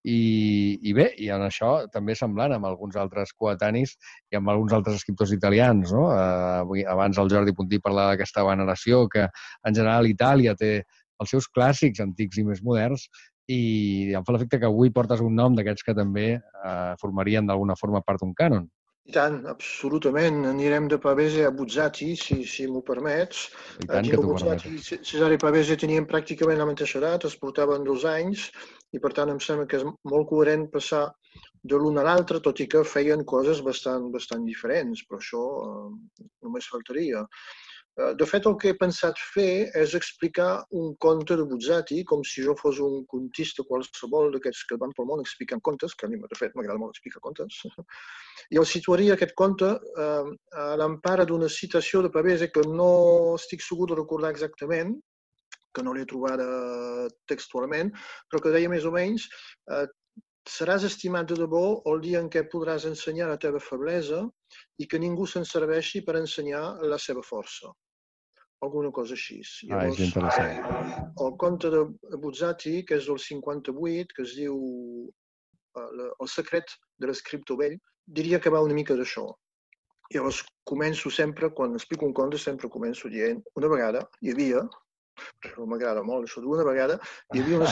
i bé, i en això també semblant amb alguns altres coetanis i amb alguns altres escriptors italians, no? Abans el Jordi Puntí parlava d'aquesta veneració que en general Itàlia té els seus clàssics antics i més moderns, i em fa l'efecte que avui portes un nom d'aquests que també formarien d'alguna forma part d'un cànon. I tant, absolutament. Anirem de Pavese a Buzzati, si m'ho permets. I tant que t'ho permets. Cesare i Pavese tenien pràcticament la mateixa edat, es portaven 2 anys, i per tant em sembla que és molt coherent passar de l'un a l'altre, tot i que feien coses bastant diferents, però això només faltaria. De fet, el que he pensat fer és explicar un conte de Buzzati com si jo fos un contista qualsevol d'aquests que van pel món explicant contes, que a mi, de fet, m'agrada molt explicar contes, i el situaria aquest conte a l'empara d'una citació de Pavese que no estic segur de recordar exactament, que no l'he trobada textualment, però que deia més o menys: seràs estimat de debò el dia en què podràs ensenyar la teva feblesa i que ningú se'n serveixi per ensenyar la seva força. Alguna cosa així. Llavors, és interessant. El conte de Buzzati, que és del 58, que es diu El secret de l'escriptor vell, diria que va una mica d'això. Llavors començo sempre, quan explico un conte, sempre començo dient: una vegada hi havia, però m'agrada molt això d'una vegada, hi havia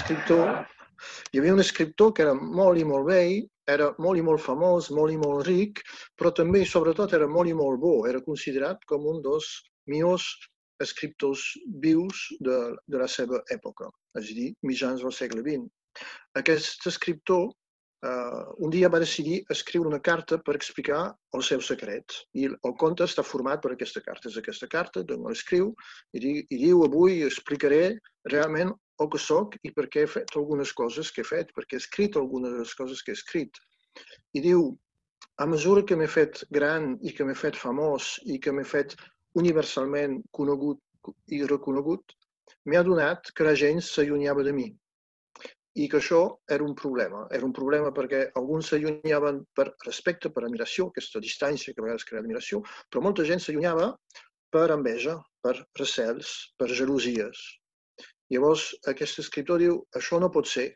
un escriptor que era molt i molt vell, era molt i molt famós, molt i molt ric, però també i sobretot era molt i molt bo, era considerat com un dels millors escriptors vius de la seva època, és a dir, mitjans del segle XX. Aquest escriptor un dia va decidir escriure una carta per explicar el seu secret, i el conte està format per aquesta carta. És aquesta carta, doncs l'escriu i diu: avui explicaré realment el que soc i per què he fet algunes coses que he fet, perquè he escrit algunes de les coses que he escrit. I diu: a mesura que m'he fet gran i que m'he fet famós i que m'he fet universalment conegut i reconegut, m'he adonat que la gent s'allunyava de mi i que això era un problema. Era un problema perquè alguns s'allunyaven per respecte, per admiració, aquesta distància que a vegades crea admiració, però molta gent s'allunyava per enveja, per recels, per gelosies. Llavors aquest escriptor diu: això no pot ser.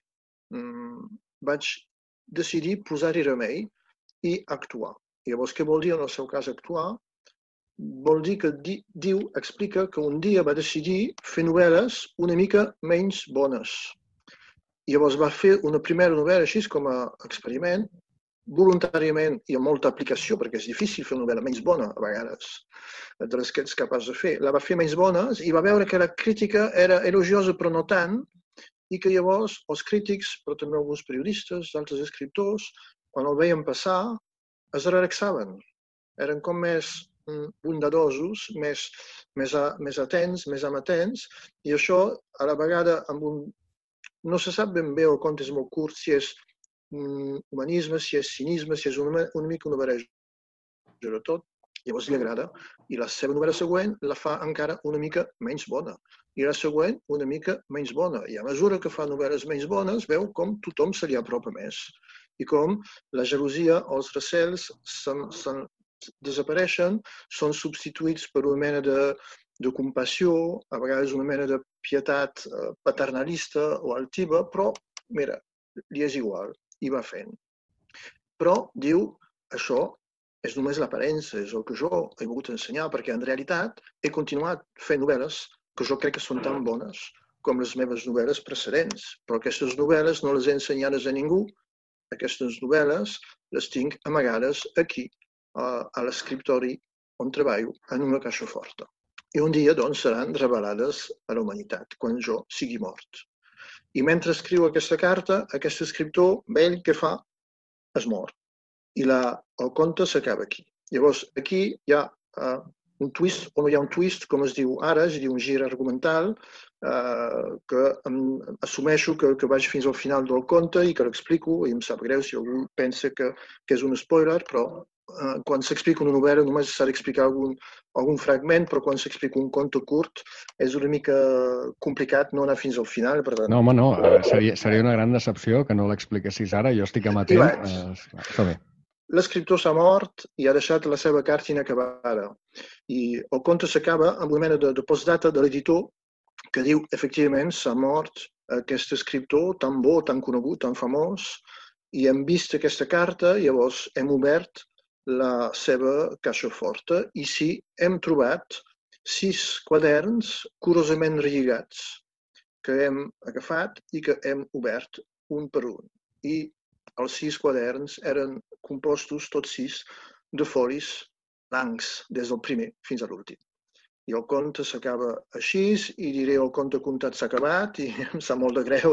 Vaig decidir posar-hi remei i actuar. Llavors, què vol dir en el seu cas actuar? Vol dir que explica que un dia va decidir fer novel·les una mica menys bones. Llavors va fer una primera novel·la així com a experiment, voluntàriament i amb molta aplicació, perquè és difícil fer una novel·la menys bona a vegades, de les que ets capaç de fer. La va fer menys bones i va veure que la crítica era elogiosa però no tant, i que llavors els crítics, però també alguns periodistes, altres escriptors, quan el veien passar, es relaxaven. Eren com més bondadosos, més atents, més amatents, i això a la vegada no se sap ben bé, el conte és molt curt, si és humanisme, si és cinisme, si és una mica una barreja de tot. Llavors li agrada, i la seva novel·la següent la fa encara una mica menys bona, i la següent una mica menys bona, i a mesura que fa novel·les menys bones veu com tothom se li apropa més, i com la gelosia, els recels desapareixen, són substituïts per una mena de compassió, a vegades una mena de pietat paternalista o altiva, però, mira, li és igual, i va fent. Però, diu, això és només l'aparença, és el que jo he volgut ensenyar, perquè en realitat he continuat fent novel·les que jo crec que són tan bones com les meves novel·les precedents, però aquestes novel·les no les he ensenyades a ningú, aquestes novel·les les tinc amagades aquí, a l'escriptori on treballo, en una caixa forta. I un dia, doncs, seran revelades a la humanitat, quan jo sigui mort. I mentre escriu aquesta carta, aquest escriptor vell, què fa? Es mor. I el conte s'acaba aquí. Llavors, aquí hi ha un twist, o no hi ha un twist, com es diu ara, es diu un gir argumental, que assumeixo que vaig fins al final del conte i que l'explico, i em sap greu si algú pensa que és un spoiler, però quan s'explica una novel·la només s'ha d'explicar algun fragment, però quan s'explica un conte curt és una mica complicat no anar fins al final. Per tant... No, home, no, seria una gran decepció que no l'expliquessis ara, jo estic amatent. Està bé. L'escriptor s'ha mort i ha deixat la seva carta inacabada. I el conte s'acaba amb una mena de postdata de l'editor que diu, efectivament, s'ha mort aquest escriptor tan bo, tan conegut, tan famós, i hem vist aquesta carta, llavors hem obert la seva caixa forta i sí, hem trobat 6 quaderns curosament relligats que hem agafat i que hem obert un per un. I els 6 quaderns eren compostos, tots 6, de folis blancs, des del primer fins a l'últim. I el conte s'acaba així, i diré el conte contat s'ha acabat, i em sap molt de greu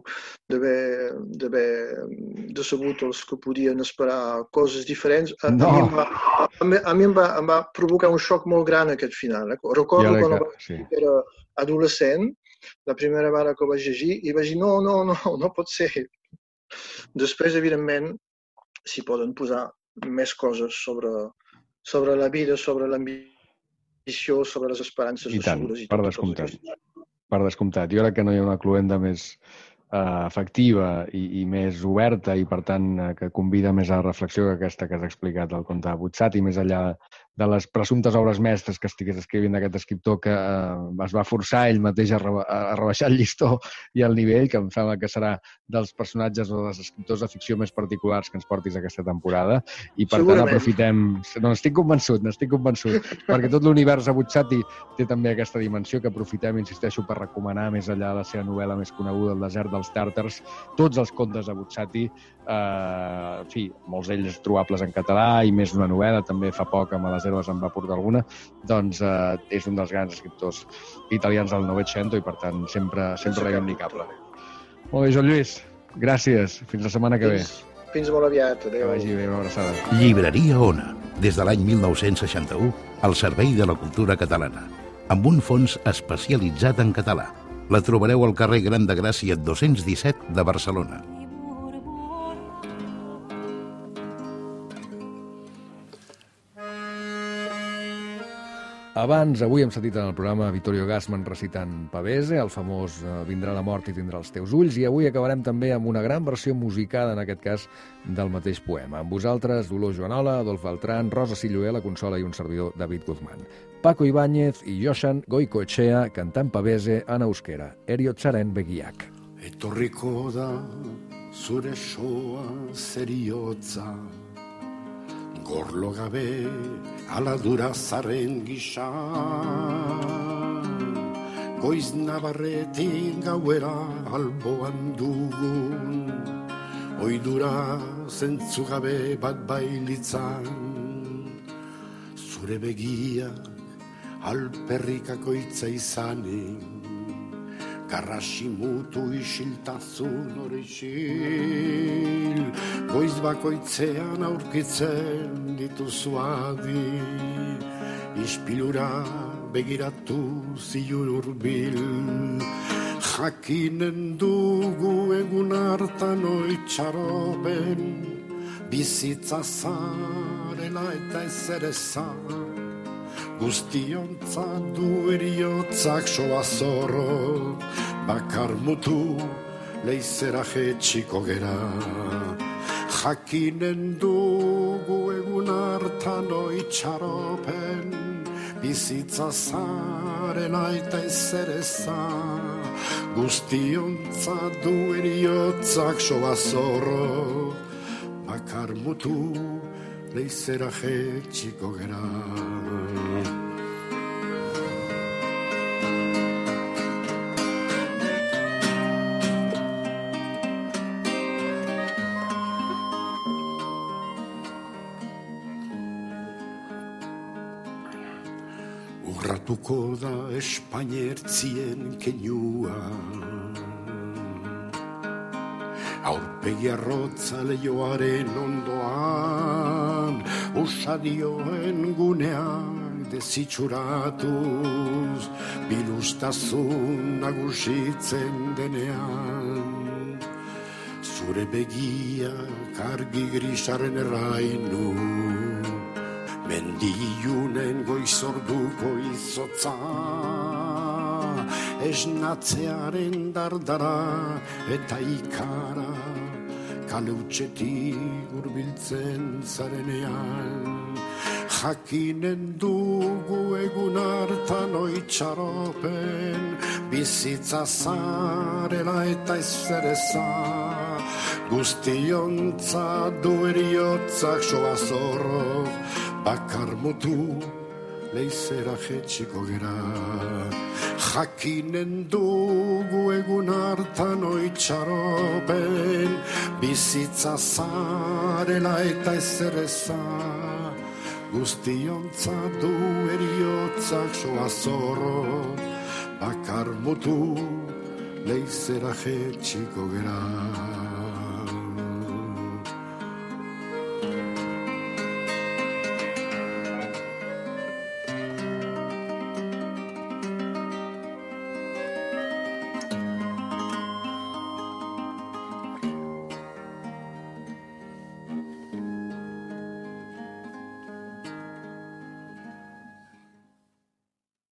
d'haver decebut els que podien esperar coses diferents. No. A mi em va provocar un xoc molt gran aquest final. Recordo quan era adolescent, la primera vegada que ho vaig llegir, i vaig dir, no pot ser. Després, evidentment, s'hi poden posar més coses sobre la vida, sobre l'ambició, sobre les esperances. I tant, per descomptat. Per descomptat. Jo crec que no hi ha una cluenda més efectiva i més oberta i, per tant, que convida més a la reflexió que aquesta que has explicat al conte de Buzzati, més enllà de les presumptes obres mestres que estigués escrivint d'aquest escriptor que es va forçar ell mateix a rebaixar el llistó i el nivell, que em sembla que serà dels personatges o dels escriptors de ficció més particulars que ens portis aquesta temporada. I, per tant, aprofitem... No, n'estic convençut, perquè tot l'univers de Buzzati té també aquesta dimensió que aprofitem, insisteixo, per recomanar més enllà de la seva novel·la més coneguda, El desert dels tàrtars, tots els contes de Buzzati, en fi, molts d'ells trobables en català i més una novel·la, també fa poc amb les herbes en va portar alguna, doncs és un dels grans escriptors italians del Novecento i, per tant, sempre reivindicable. Molt bé, Joan Lluís, gràcies. Fins la setmana que ve. Fins molt aviat. Adéu. Que vagi bé, una abraçada. Llibreria Ona, des de l'any 1961, al servei de la cultura catalana, amb un fons especialitzat en català. La trobareu al carrer Gran de Gràcia 217 de Barcelona. Abans, avui hem sentit en el programa Vittorio Gassman recitant Pavese, el famós Vindrà la mort i tindrà els teus ulls, i avui acabarem també amb una gran versió musicada, en aquest cas, del mateix poema. Amb vosaltres, Dolors Joanola, Adolf Beltrán, Rosa Silloé, la consola i un servidor, David Guzmán. Paco Ibáñez i Josan Goikoetxea cantant Pavese en euskera. Erio Txaren begiak. Etorriko da zure soa zeriotza, gorlo gabe aladura zarren gisa, goiz nabarretik gauera alboan dugun, oidura zentzugabe bat bailitzan, zure begiak alperrikako itza izanik, garrasi mutu isiltazun hori isil, goiz bakoitzean aurkitzen dituzu adi, ispilura begiratu zilur urbil, jakinen dugu egun hartan oitxaropen, bizitza zarela eta ezerezan, guztiontza du eriotzak soa zorro, bakar mutu leizera jetxiko gera. Jakinen dugu egun hartan oitxaropen, bizitza zarela eta ezereza, guztiontza du eriotzak soa zorro, bakar mutu leizera jetxiko gera. Urratuko da espainertzien keinua, aurpegi arrotza leioaren ondoan, usadioen gunean desitxuratuz, bilustazun nagusitzen denean, zure begiak argi grisaren errainu, Diunen goizorduko izotza, esnatzearen dardara eta ikara, kale utxetik hurbiltzen zarenean. Jakinen dugu egun hartan oitxaropen, bizitza zarela eta ezereza, guztiontza du eriotzak soa zorro, bakar mutu leizera jetxiko gera. Jakinen dugu egun hartan oitxaropen, bizitza zarela eta ezereza, guztiontza du eriotzak soa zorro, bakar mutu leizera jetxiko gera.